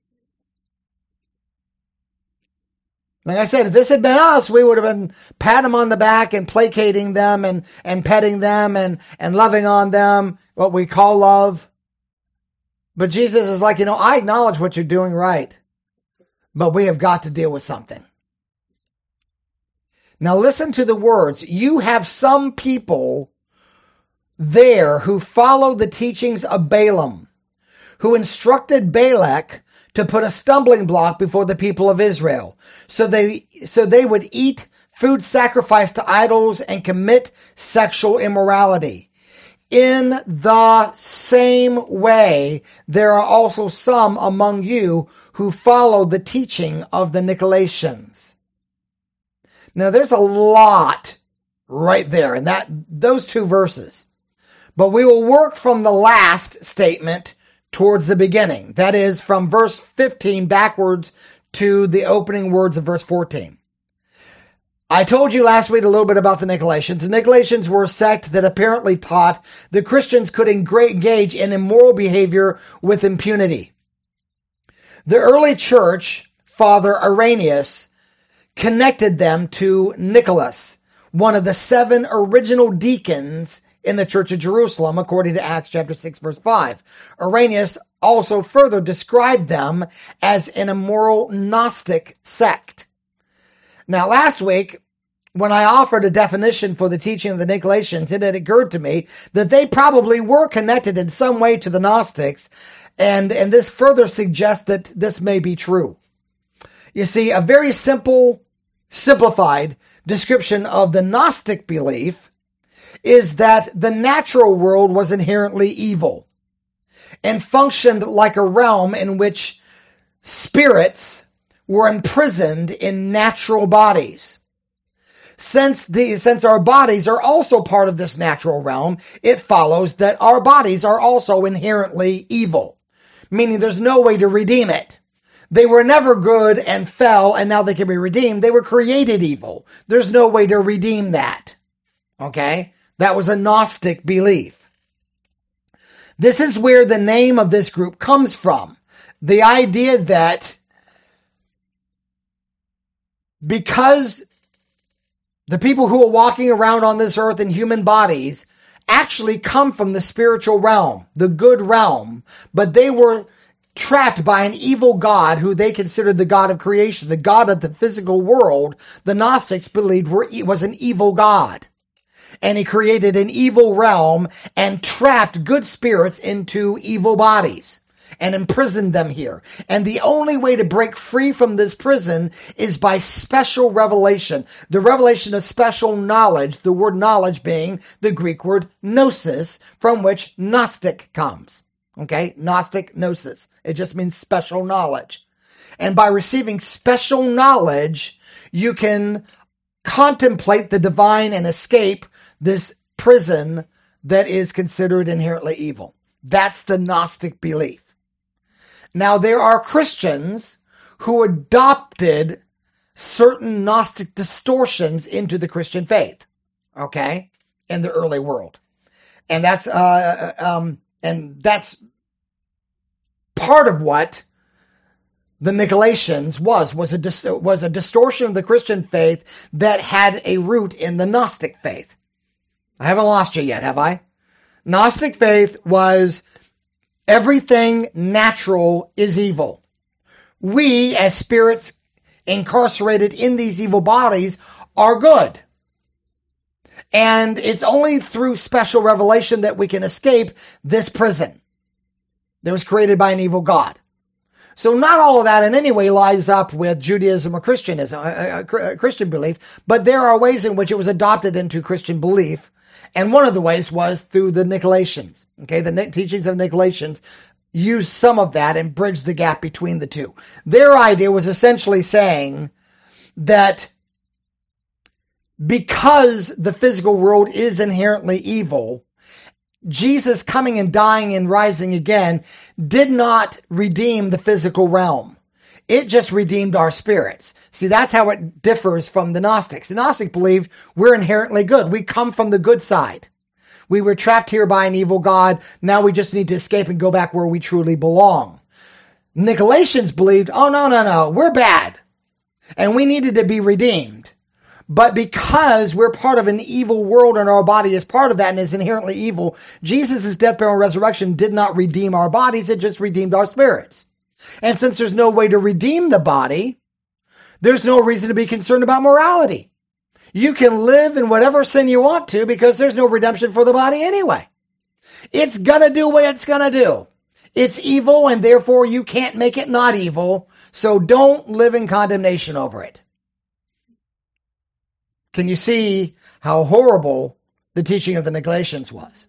Like I said, if this had been us, we would have been patting them on the back and placating them and, and petting them and, and loving on them, what we call love. But Jesus is like, you know, I acknowledge what you're doing right. but we have got to deal with something. Now listen to the words. You have some people there who follow the teachings of Balaam, who instructed Balak to put a stumbling block before the people of Israel, so they so they would eat food sacrificed to idols and commit sexual immorality. In the same way, there are also some among you who follow the teaching of the Nicolaitans. Now, there's a lot right there in that those two verses. But we will work from the last statement towards the beginning. That is, from verse fifteen backwards to the opening words of verse fourteen. I told you last week a little bit about the Nicolaitans. The Nicolaitans were a sect that apparently taught that Christians could engage in immoral behavior with impunity. The early church, Father Irenaeus, connected them to Nicholas, one of the seven original deacons in the Church of Jerusalem, according to Acts chapter six, verse five. Irenaeus also further described them as an immoral Gnostic sect. Now, last week, when I offered a definition for the teaching of the Nicolaitans, it had occurred to me that they probably were connected in some way to the Gnostics, and, and this further suggests that this may be true. You see, a very simple, simplified description of the Gnostic belief is that the natural world was inherently evil and functioned like a realm in which spirits were imprisoned in natural bodies. Since the, since our bodies are also part of this natural realm, it follows that our bodies are also inherently evil, meaning there's no way to redeem it. They were never good and fell, and now they can be redeemed. They were created evil. There's no way to redeem that. Okay? That was a Gnostic belief. This is where the name of this group comes from. The idea that because the people who are walking around on this earth in human bodies actually come from the spiritual realm, the good realm, but they were trapped by an evil God who they considered the God of creation, the God of the physical world. The Gnostics believed were, was an evil God. And he created an evil realm and trapped good spirits into evil bodies and imprisoned them here. And the only way to break free from this prison is by special revelation. The revelation of special knowledge, the word knowledge being the Greek word gnosis, from which Gnostic comes. Okay? Gnostic, gnosis. It just means special knowledge. And by receiving special knowledge, you can contemplate the divine and escape this prison that is considered inherently evil. That's the Gnostic belief. Now, there are Christians who adopted certain Gnostic distortions into the Christian faith, okay, in the early world. And that's, uh, um, and that's part of what the Nicolaitans was, was a, dis- was a distortion of the Christian faith that had a root in the Gnostic faith. I haven't lost you yet, have I? Gnostic faith was everything natural is evil. We, as spirits incarcerated in these evil bodies, are good. And it's only through special revelation that we can escape this prison that was created by an evil God. So not all of that in any way lies up with Judaism or Christianism, a, a, a Christian belief, but there are ways in which it was adopted into Christian belief. And one of the ways was through the Nicolaitans. Okay, the teachings of Nicolaitans used some of that and bridged the gap between the two. Their idea was essentially saying that because the physical world is inherently evil, Jesus coming and dying and rising again did not redeem the physical realm. It just redeemed our spirits. See, that's how it differs from the Gnostics. The Gnostic believed we're inherently good. We come from the good side. We were trapped here by an evil God. Now we just need to escape and go back where we truly belong. Nicolaitans believed, oh, no, no, no, we're bad. And we needed to be redeemed. But because we're part of an evil world and our body is part of that and is inherently evil, Jesus' death, burial, and resurrection did not redeem our bodies. It just redeemed our spirits. And since there's no way to redeem the body, there's no reason to be concerned about morality. You can live in whatever sin you want to because there's no redemption for the body anyway. It's gonna do what it's gonna do. It's evil, and therefore you can't make it not evil. So don't live in condemnation over it. Can you see how horrible the teaching of the Nicolaitans was?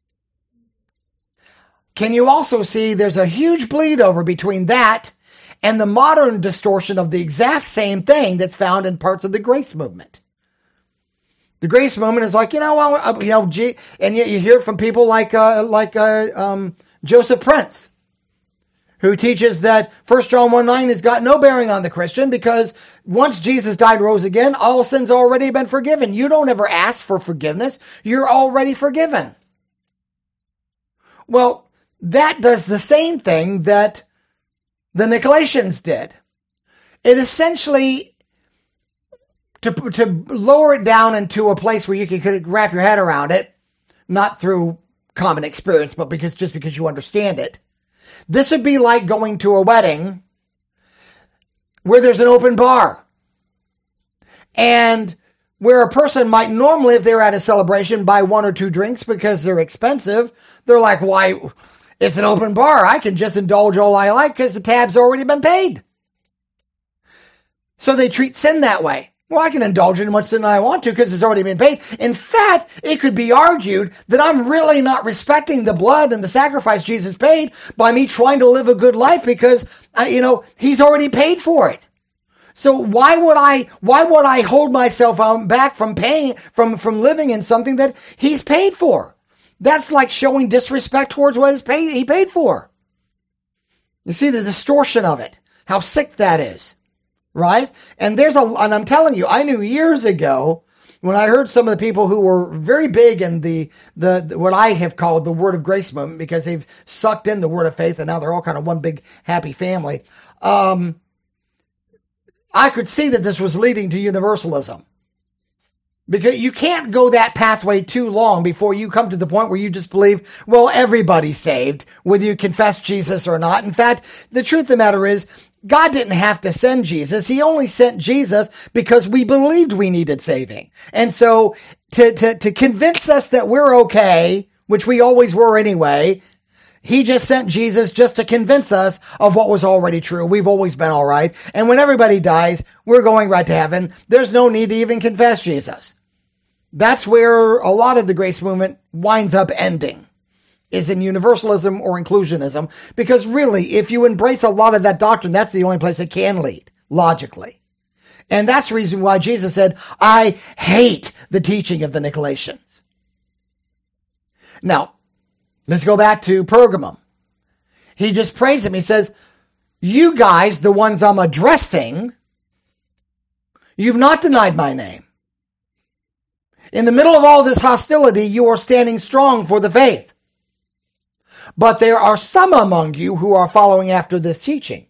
Can you also see there's a huge bleed over between that and the modern distortion of the exact same thing that's found in parts of the grace movement? The grace movement is like, you know, well, you know, gee, and yet you hear from people like, uh, like, uh, um, Joseph Prince, who teaches that First John one nine has got no bearing on the Christian because once Jesus died and rose again, all sins already been forgiven. You don't ever ask for forgiveness. You're already forgiven. Well, that does the same thing that the Nicolaitans did. It essentially, to, to lower it down into a place where you can wrap your head around it, not through common experience, but because just because you understand it. This would be like going to a wedding where there's an open bar. And where a person might normally, if they're at a celebration, buy one or two drinks because they're expensive, they're like, why, it's an open bar. I can just indulge all I like because the tab's already been paid. So they treat sin that way. Well, I can indulge in as much sin I want to because it's already been paid. In fact, it could be argued that I'm really not respecting the blood and the sacrifice Jesus paid by me trying to live a good life because, uh, you know, he's already paid for it. So why would I, why would I hold myself um, back from paying, from, from living in something that he's paid for? That's like showing disrespect towards what is paid, he paid for. You see the distortion of it, how sick that is. Right? And there's a, and I'm telling you, I knew years ago when I heard some of the people who were very big in the, the, the what I have called the Word of Grace movement because they've sucked in the Word of Faith and now they're all kind of one big happy family. Um, I could see that this was leading to universalism because you can't go that pathway too long before you come to the point where you just believe, well, everybody's saved, whether you confess Jesus or not. In fact, the truth of the matter is, God didn't have to send Jesus. He only sent Jesus because we believed we needed saving. And so to, to, to convince us that we're okay, which we always were anyway, he just sent Jesus just to convince us of what was already true. We've always been all right. And when everybody dies, we're going right to heaven. There's no need to even confess Jesus. That's where a lot of the grace movement winds up ending. Is in universalism or inclusionism, because really, if you embrace a lot of that doctrine, that's the only place it can lead, logically. And that's the reason why Jesus said, I hate the teaching of the Nicolaitans. Now, let's go back to Pergamum. He just praised him. He says, you guys, the ones I'm addressing, you've not denied my name. In the middle of all this hostility, you are standing strong for the faith. But there are some among you who are following after this teaching.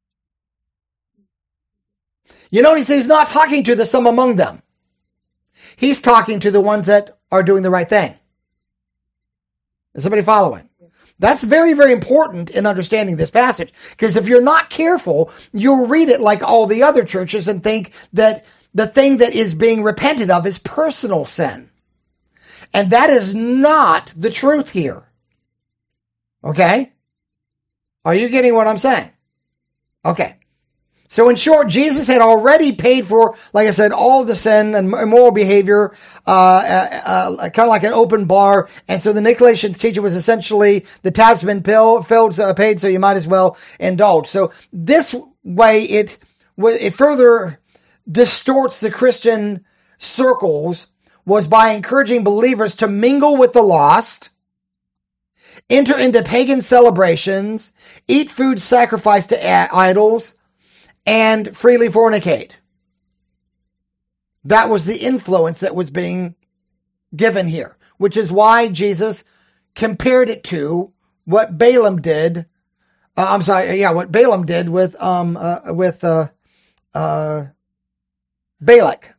You notice he's not talking to the some among them. He's talking to the ones that are doing the right thing. Is somebody following? That's very, very important in understanding this passage. Because if you're not careful, you'll read it like all the other churches and think that the thing that is being repented of is personal sin. And that is not the truth here. Okay? Are you getting what I'm saying? Okay. So in short, Jesus had already paid for, like I said, all the sin and immoral behavior, uh, uh, uh, kind of like an open bar. And so the Nicolaitans teaching was essentially the tab's been filled, filled, uh, paid, so you might as well indulge. So this way, it it further distorts the Christian circles was by encouraging believers to mingle with the lost, enter into pagan celebrations, eat food sacrificed to idols, and freely fornicate. That was the influence that was being given here, which is why Jesus compared it to what Balaam did. Uh, I'm sorry, yeah, what Balaam did with um uh, with uh, uh, Balak.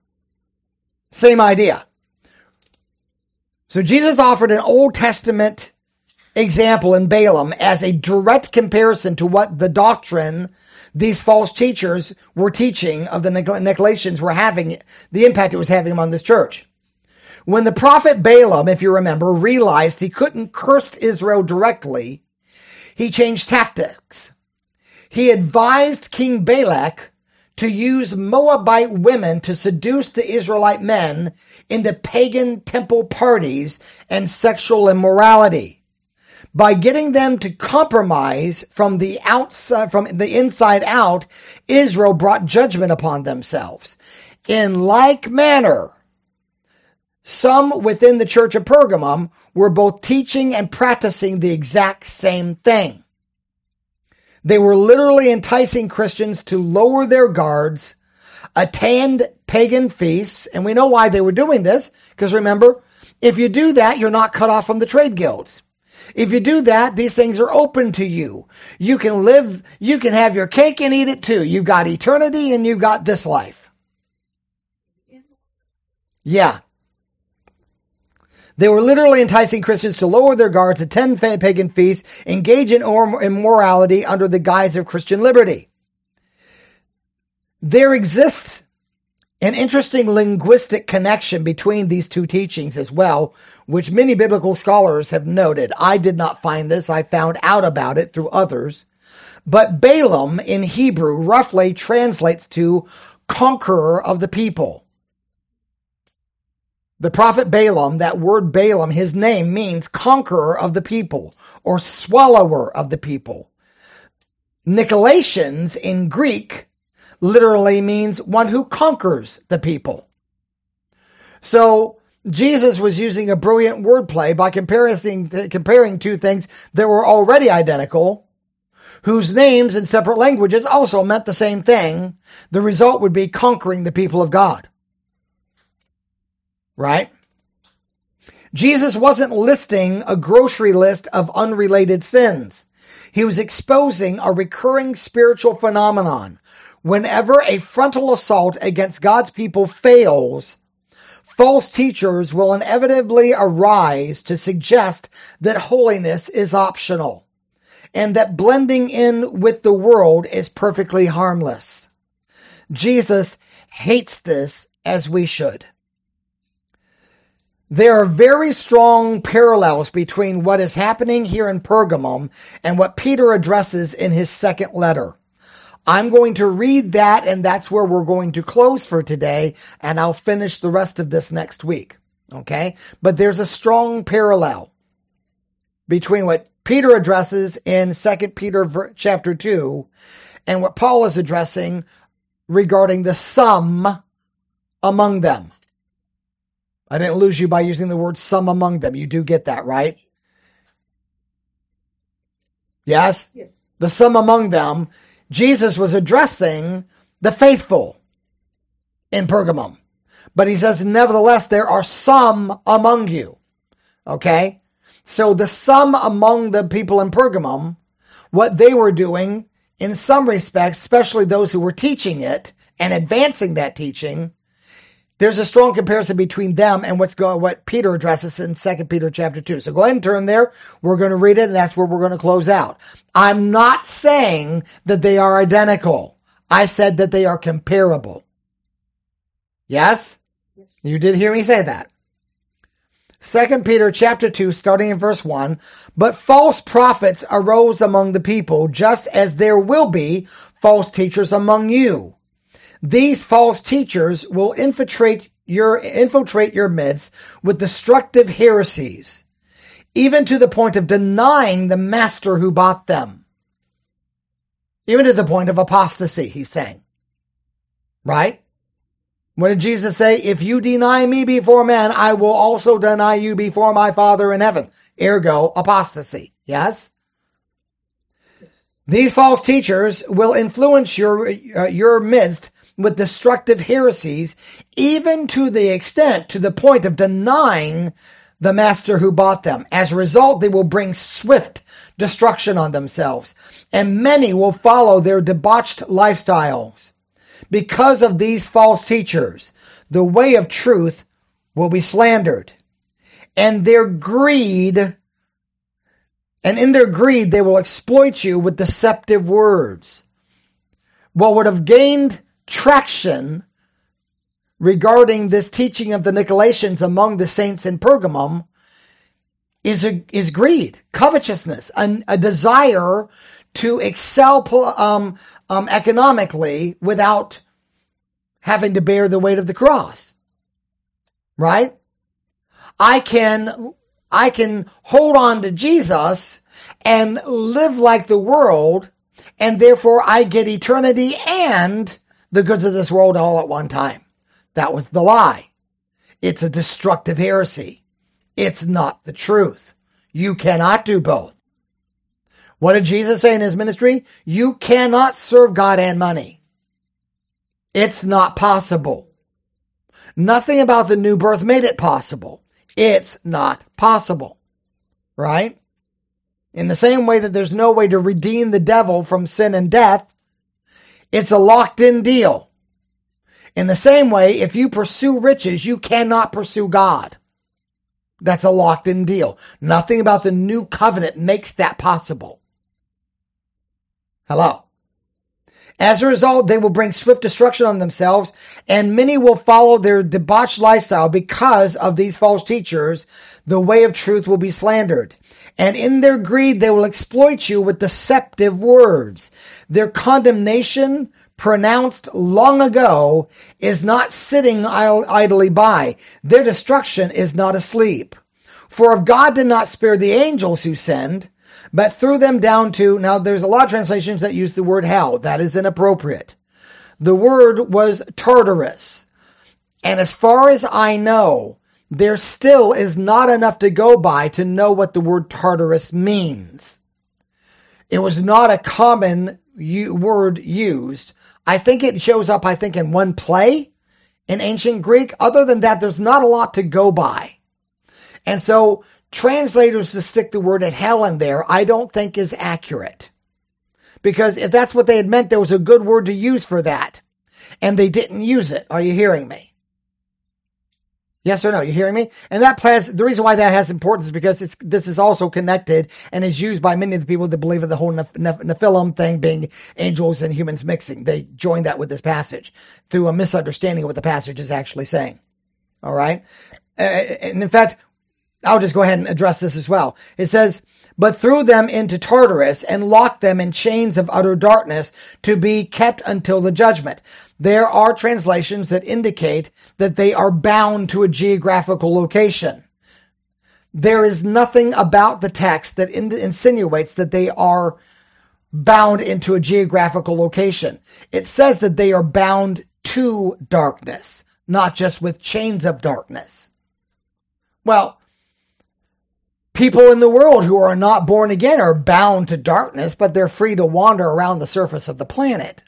Same idea. So Jesus offered an Old Testament example in Balaam as a direct comparison to what the doctrine these false teachers were teaching of the Nicolaitans were having, the impact it was having on this church. When the prophet Balaam, if you remember, realized he couldn't curse Israel directly, he changed tactics. He advised King Balak to use Moabite women to seduce the Israelite men into pagan temple parties and sexual immorality. By getting them to compromise from the outside, from the inside out, Israel brought judgment upon themselves. In like manner, some within the church of Pergamum were both teaching and practicing the exact same thing. They were literally enticing Christians to lower their guards, attend pagan feasts, and we know why they were doing this, because remember, if you do that, you're not cut off from the trade guilds. If you do that, these things are open to you. You can live, you can have your cake and eat it too. You've got eternity and you've got this life. Yeah. They were literally enticing Christians to lower their guards, attend pagan feasts, engage in immorality under the guise of Christian liberty. There exists an interesting linguistic connection between these two teachings as well, which many biblical scholars have noted. I did not find this. I found out about it through others. But Balaam in Hebrew roughly translates to conqueror of the people. The prophet Balaam, that word Balaam, his name means conqueror of the people or swallower of the people. Nicolaitans in Greek literally means one who conquers the people. So Jesus was using a brilliant wordplay by comparing, comparing two things that were already identical, whose names in separate languages also meant the same thing. The result would be conquering the people of God. Right? Jesus wasn't listing a grocery list of unrelated sins. He was exposing a recurring spiritual phenomenon. Whenever a frontal assault against God's people fails, false teachers will inevitably arise to suggest that holiness is optional and that blending in with the world is perfectly harmless. Jesus hates this, as we should. There are very strong parallels between what is happening here in Pergamum and what Peter addresses in his second letter. I'm going to read that, and that's where we're going to close for today, and I'll finish the rest of this next week. Okay? But there's a strong parallel between what Peter addresses in Second Peter chapter two and what Paul is addressing regarding the some among them. I didn't lose you by using the word some among them. You do get that, right? Yes? Yes. The some among them. Jesus was addressing the faithful in Pergamum. But he says, nevertheless, there are some among you. Okay? So the some among the people in Pergamum, what they were doing, in some respects, especially those who were teaching it and advancing that teaching, there's a strong comparison between them and what's going, what Peter addresses in Second Peter chapter two. So go ahead and turn there. We're going to read it, and that's where we're going to close out. I'm not saying that they are identical. I said that they are comparable. Yes? Yes. You did hear me say that. Second Peter chapter two, starting in verse one. But false prophets arose among the people, just as there will be false teachers among you. These false teachers will infiltrate your, infiltrate your midst with destructive heresies, even to the point of denying the master who bought them. Even to the point of apostasy, he's saying. Right? What did Jesus say? If you deny me before men, I will also deny you before my Father in heaven. Ergo, apostasy. Yes? These false teachers will influence your, uh, your midst with destructive heresies, even to the extent, to the point of denying the master who bought them. As a result, they will bring swift destruction on themselves, and many will follow their debauched lifestyles. Because of these false teachers, the way of truth will be slandered, and their greed And in their greed, they will exploit you with deceptive words. What would have gained traction regarding this teaching of the Nicolaitans among the saints in Pergamum is a, is greed, covetousness, a, a desire to excel um, um, economically without having to bear the weight of the cross. Right? I can, I can hold on to Jesus and live like the world, and therefore I get eternity and the goods of this world all at one time. That was the lie. It's a destructive heresy. It's not the truth. You cannot do both. What did Jesus say in his ministry? You cannot serve God and money. It's not possible. Nothing about the new birth made it possible. It's not possible. Right? In the same way that there's no way to redeem the devil from sin and death, it's a locked-in deal. In the same way, if you pursue riches, you cannot pursue God. That's a locked-in deal. Nothing about the new covenant makes that possible. Hello. As a result, they will bring swift destruction on themselves, and many will follow their debauched lifestyle because of these false teachers. The way of truth will be slandered. And in their greed, they will exploit you with deceptive words. Their condemnation, pronounced long ago, is not sitting idly by. Their destruction is not asleep. For if God did not spare the angels who sinned, but threw them down to, now there's a lot of translations that use the word hell. That is inappropriate. The word was Tartarus. And as far as I know, there still is not enough to go by to know what the word Tartarus means. It was not a common u- word used. I think it shows up, I think, in one play in ancient Greek. Other than that, there's not a lot to go by. And so translators to stick the word at hell in there, I don't think is accurate. Because if that's what they had meant, there was a good word to use for that. And they didn't use it. Are you hearing me? Yes or no? You hearing me? And that plays, the reason why that has importance is because it's, this is also connected and is used by many of the people that believe in the whole Neph- Neph- Nephilim thing being angels and humans mixing. They join that with this passage through a misunderstanding of what the passage is actually saying. All right? Uh, and in fact, I'll just go ahead and address this as well. It says, but threw them into Tartarus and locked them in chains of utter darkness to be kept until the judgment. There are translations that indicate that they are bound to a geographical location. There is nothing about the text that in- insinuates that they are bound into a geographical location. It says that they are bound to darkness, not just with chains of darkness. Well, people in the world who are not born again are bound to darkness, but they're free to wander around the surface of the planet.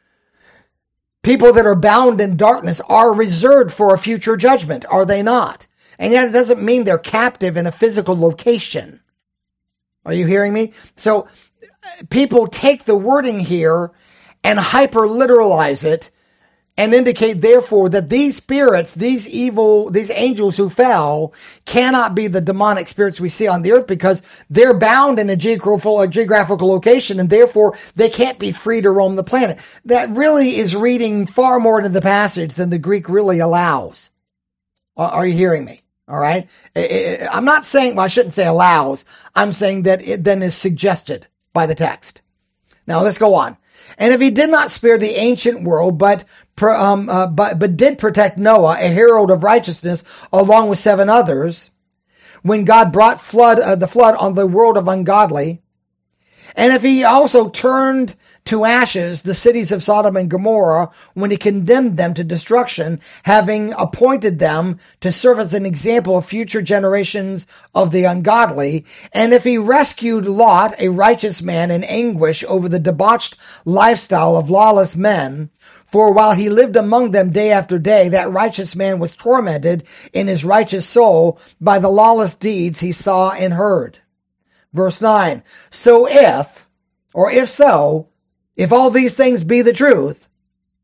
People that are bound in darkness are reserved for a future judgment, are they not? And yet it doesn't mean they're captive in a physical location. Are you hearing me? So people take the wording here and hyper-literalize it and indicate, therefore, that these spirits, these evil, these angels who fell, cannot be the demonic spirits we see on the earth because they're bound in a geographical, a geographical location, and therefore they can't be free to roam the planet. That really is reading far more into the passage than the Greek really allows. Are you hearing me? All right? I'm not saying, well, I shouldn't say allows. I'm saying that it then is suggested by the text. Now let's go on. And if he did not spare the ancient world, but um, uh, but but did protect Noah, a herald of righteousness, along with seven others, when God brought flood uh, the flood on the world of ungodly, and if he also turned to ashes the cities of Sodom and Gomorrah, when he condemned them to destruction, having appointed them to serve as an example of future generations of the ungodly, and if he rescued Lot, a righteous man, in anguish over the debauched lifestyle of lawless men, for while he lived among them day after day, that righteous man was tormented in his righteous soul by the lawless deeds he saw and heard. Verse nine, so if, or if so, if all these things be the truth,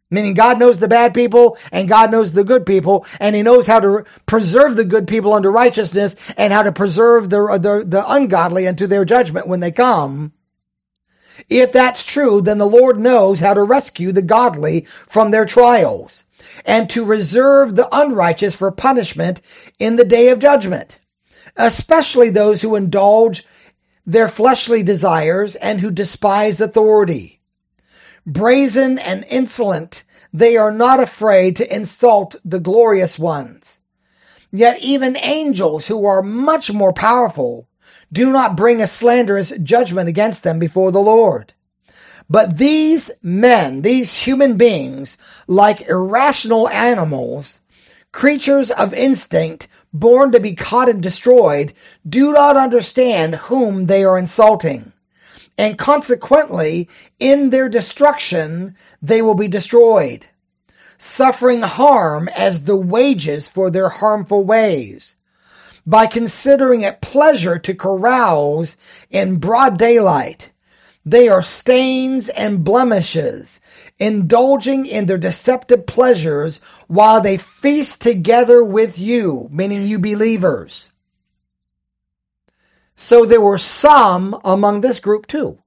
Meaning God knows the bad people and God knows the good people, and he knows how to preserve the good people unto righteousness and how to preserve the, the, the ungodly unto their judgment when they come. If that's true, then the Lord knows how to rescue the godly from their trials and to reserve the unrighteous for punishment in the day of judgment, especially those who indulge their fleshly desires and who despise authority. Brazen and insolent, they are not afraid to insult the glorious ones. Yet even angels who are much more powerful do not bring a slanderous judgment against them before the Lord. But these men, these human beings, like irrational animals, creatures of instinct, born to be caught and destroyed, do not understand whom they are insulting. And consequently, in their destruction, they will be destroyed, suffering harm as the wages for their harmful ways, by considering it pleasure to carouse in broad daylight. They are stains and blemishes, indulging in their deceptive pleasures while they feast together with you, meaning you believers. So there were some among this group too.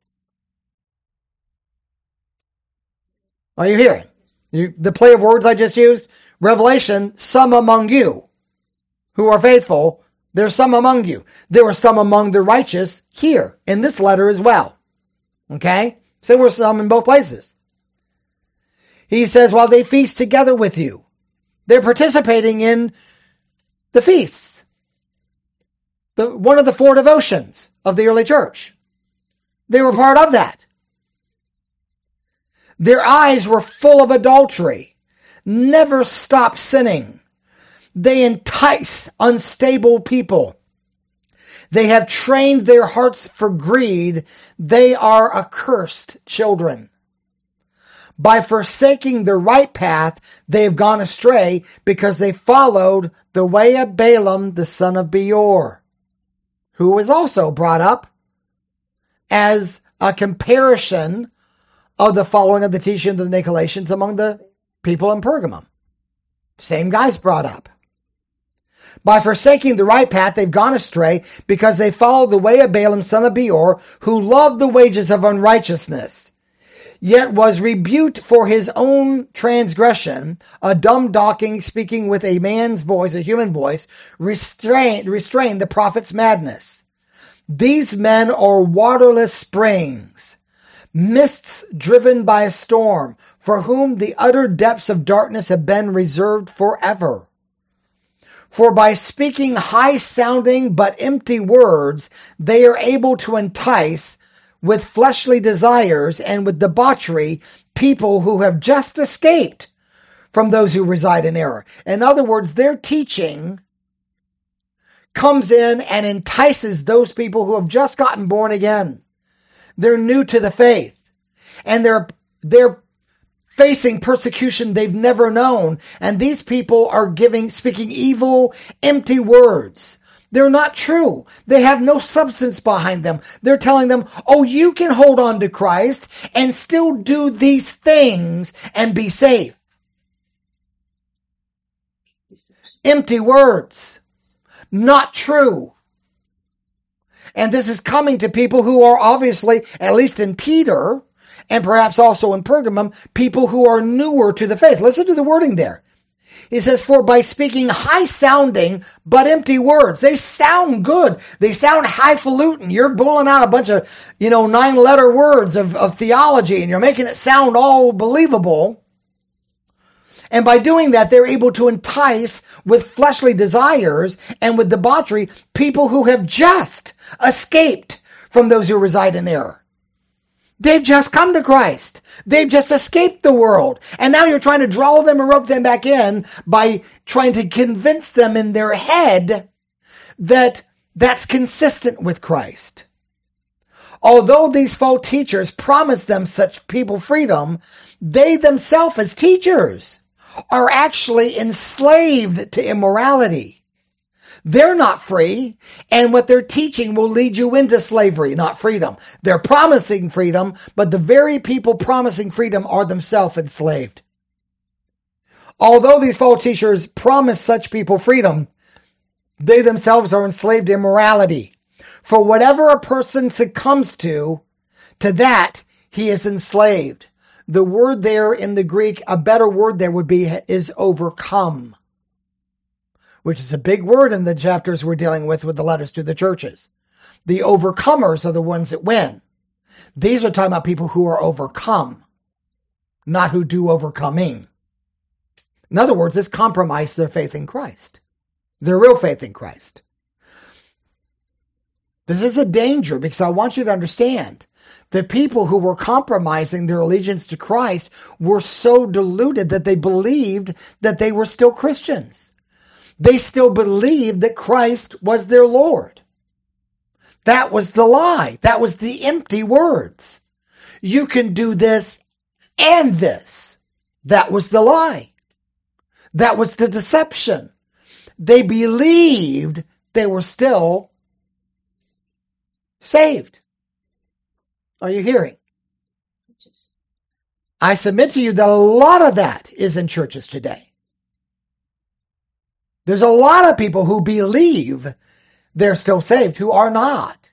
Are you hearing? You, the play of words I just used? Revelation, some among you who are faithful. There's some among you. There were some among the righteous here in this letter as well. Okay? So there were some in both places. He says, while they feast together with you, they're participating in the feasts. The, one of the four devotions of the early church. They were part of that. Their eyes were full of adultery, never stop sinning. They entice unstable people. They have trained their hearts for greed. They are accursed children. By forsaking the right path, they have gone astray because they followed the way of Balaam, the son of Beor, who was also brought up as a comparison of the following of the teaching of the Nicolaitans among the people in Pergamum. Same guys brought up. By forsaking the right path, they've gone astray because they followed the way of Balaam, son of Beor, who loved the wages of unrighteousness, yet was rebuked for his own transgression. A dumb donkey speaking with a man's voice, a human voice, restrained, restrained the prophet's madness. These men are waterless springs, mists driven by a storm, for whom the utter depths of darkness have been reserved forever. For by speaking high-sounding but empty words, they are able to entice with fleshly desires and with debauchery people who have just escaped from those who reside in error. In other words, their teaching comes in and entices those people who have just gotten born again. They're new to the faith, and they're they're facing persecution they've never known. And these people are giving, speaking evil, empty words. They're not true. They have no substance behind them. They're telling them, oh, you can hold on to Christ and still do these things and be safe. Empty words. Not true. And this is coming to people who are obviously, at least in Peter, and perhaps also in Pergamum, people who are newer to the faith. Listen to the wording there. He says, for by speaking high-sounding but empty words. They sound good. They sound highfalutin. You're pulling out a bunch of, you know, nine-letter words of, of theology, and you're making it sound all believable. And by doing that, they're able to entice with fleshly desires and with debauchery people who have just escaped from those who reside in error. They've just come to Christ. They've just escaped the world. And now you're trying to draw them and rope them back in by trying to convince them in their head that that's consistent with Christ. Although these false teachers promise them such people freedom, they themselves as teachers are actually enslaved to immorality. They're not free, and what they're teaching will lead you into slavery, not freedom. They're promising freedom, but the very people promising freedom are themselves enslaved. Although these false teachers promise such people freedom, they themselves are enslaved to immorality. For whatever a person succumbs to, to that he is enslaved. The word there in the Greek, a better word there would be, is overcome, which is a big word in the chapters we're dealing with with the letters to the churches. The overcomers are the ones that win. These are talking about people who are overcome, not who do overcoming. In other words, it's compromised their faith in Christ, their real faith in Christ. This is a danger because I want you to understand that people who were compromising their allegiance to Christ were so deluded that they believed that they were still Christians. They still believed that Christ was their Lord. That was the lie. That was the empty words. You can do this and this. That was the lie. That was the deception. They believed they were still saved. Are you hearing? I submit to you that a lot of that is in churches today. There's a lot of people who believe they're still saved who are not.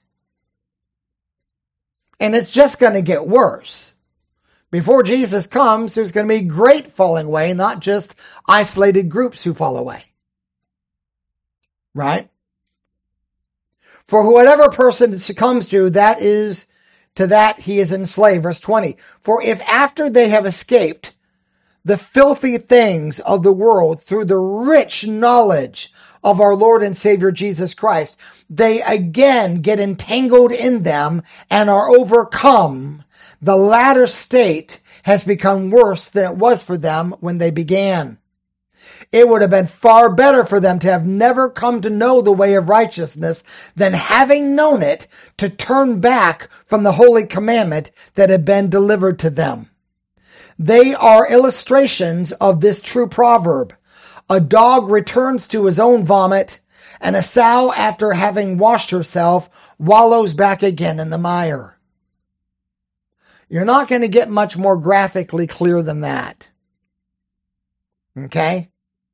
And it's just going to get worse. Before Jesus comes, there's going to be great falling away, not just isolated groups who fall away. Right? For whatever person succumbs to, that is, to that he is enslaved. Verse twenty. For if after they have escaped the filthy things of the world through the rich knowledge of our Lord and Savior Jesus Christ, they again get entangled in them and are overcome, the latter state has become worse than it was for them when they began. It would have been far better for them to have never come to know the way of righteousness than, having known it, to turn back from the holy commandment that had been delivered to them. They are illustrations of this true proverb. A dog returns to his own vomit, and a sow, after having washed herself, wallows back again in the mire. You're not going to get much more graphically clear than that. Okay?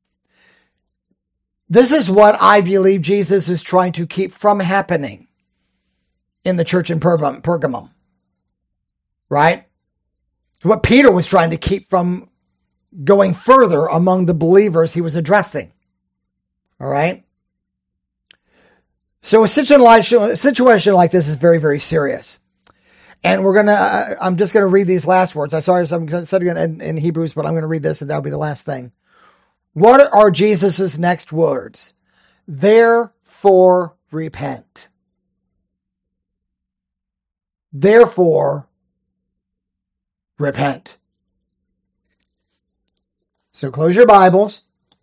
This is what I believe Jesus is trying to keep from happening in the church in Pergamum. Right? What Peter was trying to keep from going further among the believers he was addressing. All right? So a situation like this is very, very serious. And we're going to, I'm just going to read these last words. I'm sorry, I'm setting it in, in Hebrews, but I'm going to read this and that'll be the last thing. What are Jesus's next words? Therefore, repent. Therefore, repent. So close your Bibles.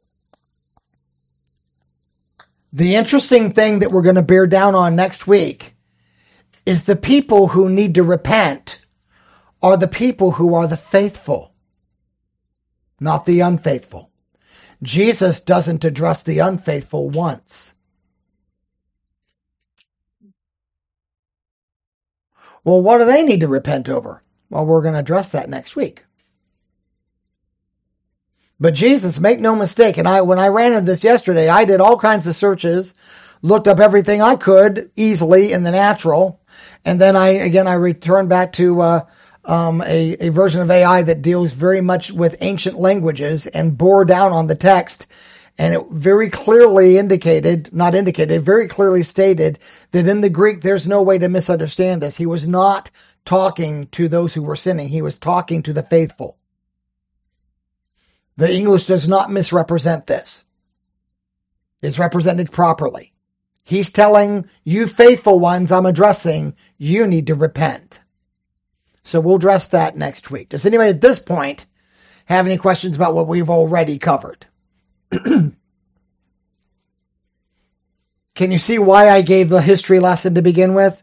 The interesting thing that we're going to bear down on next week is the people who need to repent are the people who are the faithful, not the unfaithful. Jesus doesn't address the unfaithful once. Well, what do they need to repent over? Well, we're going to address that next week. But Jesus, make no mistake, and I, when I ran into this yesterday, I did all kinds of searches, looked up everything I could easily in the natural, and then I, again, I returned back to uh, um, a, a version of A I that deals very much with ancient languages and bore down on the text, and it very clearly indicated, not indicated, very clearly stated that in the Greek, there's no way to misunderstand this. He was not talking to those who were sinning. He was talking to the faithful. The English does not misrepresent this. It's represented properly. He's telling you faithful ones I'm addressing, you need to repent. So we'll address that next week. Does anybody at this point have any questions about what we've already covered? Can you see why I gave the history lesson to begin with?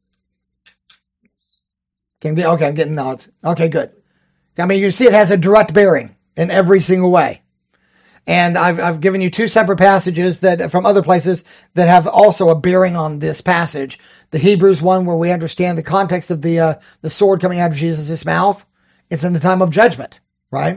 Can be, okay, I'm getting nods. Okay, good. I mean, you see it has a direct bearing in every single way. And I've, I've given you two separate passages that from other places that have also a bearing on this passage. The Hebrews one, where we understand the context of the uh, the sword coming out of Jesus' mouth. It's in the time of judgment, right?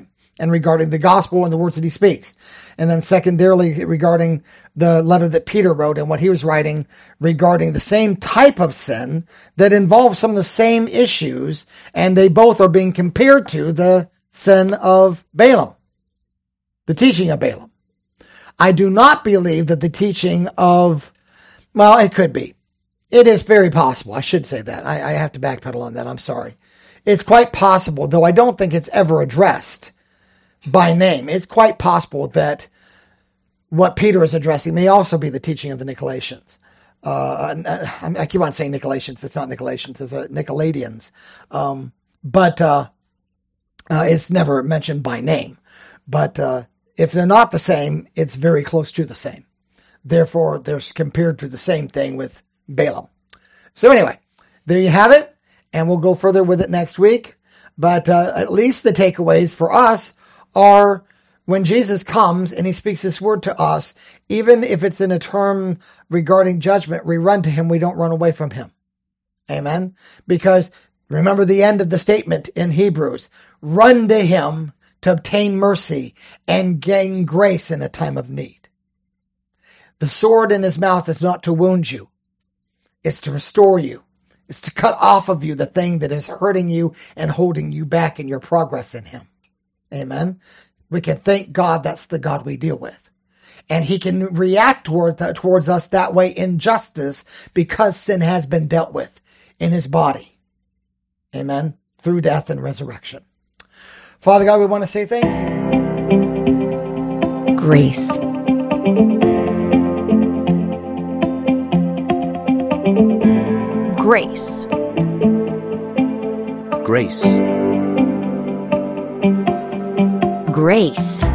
and regarding the gospel and the words that he speaks. And then secondarily, regarding the letter that Peter wrote and what he was writing regarding the same type of sin that involves some of the same issues, and they both are being compared to the sin of Balaam, the teaching of Balaam. I do not believe that the teaching of, well, it could be. It is very possible. I should say that. I, I have to backpedal on that. I'm sorry. It's quite possible, though I don't think it's ever addressed by name. It's quite possible that what Peter is addressing may also be the teaching of the Nicolaitans. Uh, I keep on saying Nicolaitans. It's not Nicolaitans. It's uh, Nicolaitan. Um, but uh, uh, it's never mentioned by name. But uh, if they're not the same, it's very close to the same. Therefore, they're compared to the same thing with Balaam. So anyway, there you have it. And we'll go further with it next week. But uh, at least the takeaways for us are when Jesus comes and he speaks this word to us, even if it's in a term regarding judgment, we run to him. We don't run away from him. Amen. Because remember the end of the statement in Hebrews, run to him to obtain mercy and gain grace in a time of need. The sword in his mouth is not to wound you. It's to restore you. It's to cut off of you the thing that is hurting you and holding you back in your progress in him. Amen. We can thank God that's the God we deal with. And he can react toward that, towards us that way in justice because sin has been dealt with in his body. Amen. Through death and resurrection. Father God, we want to say thank you. Grace. Grace. Grace. Grace.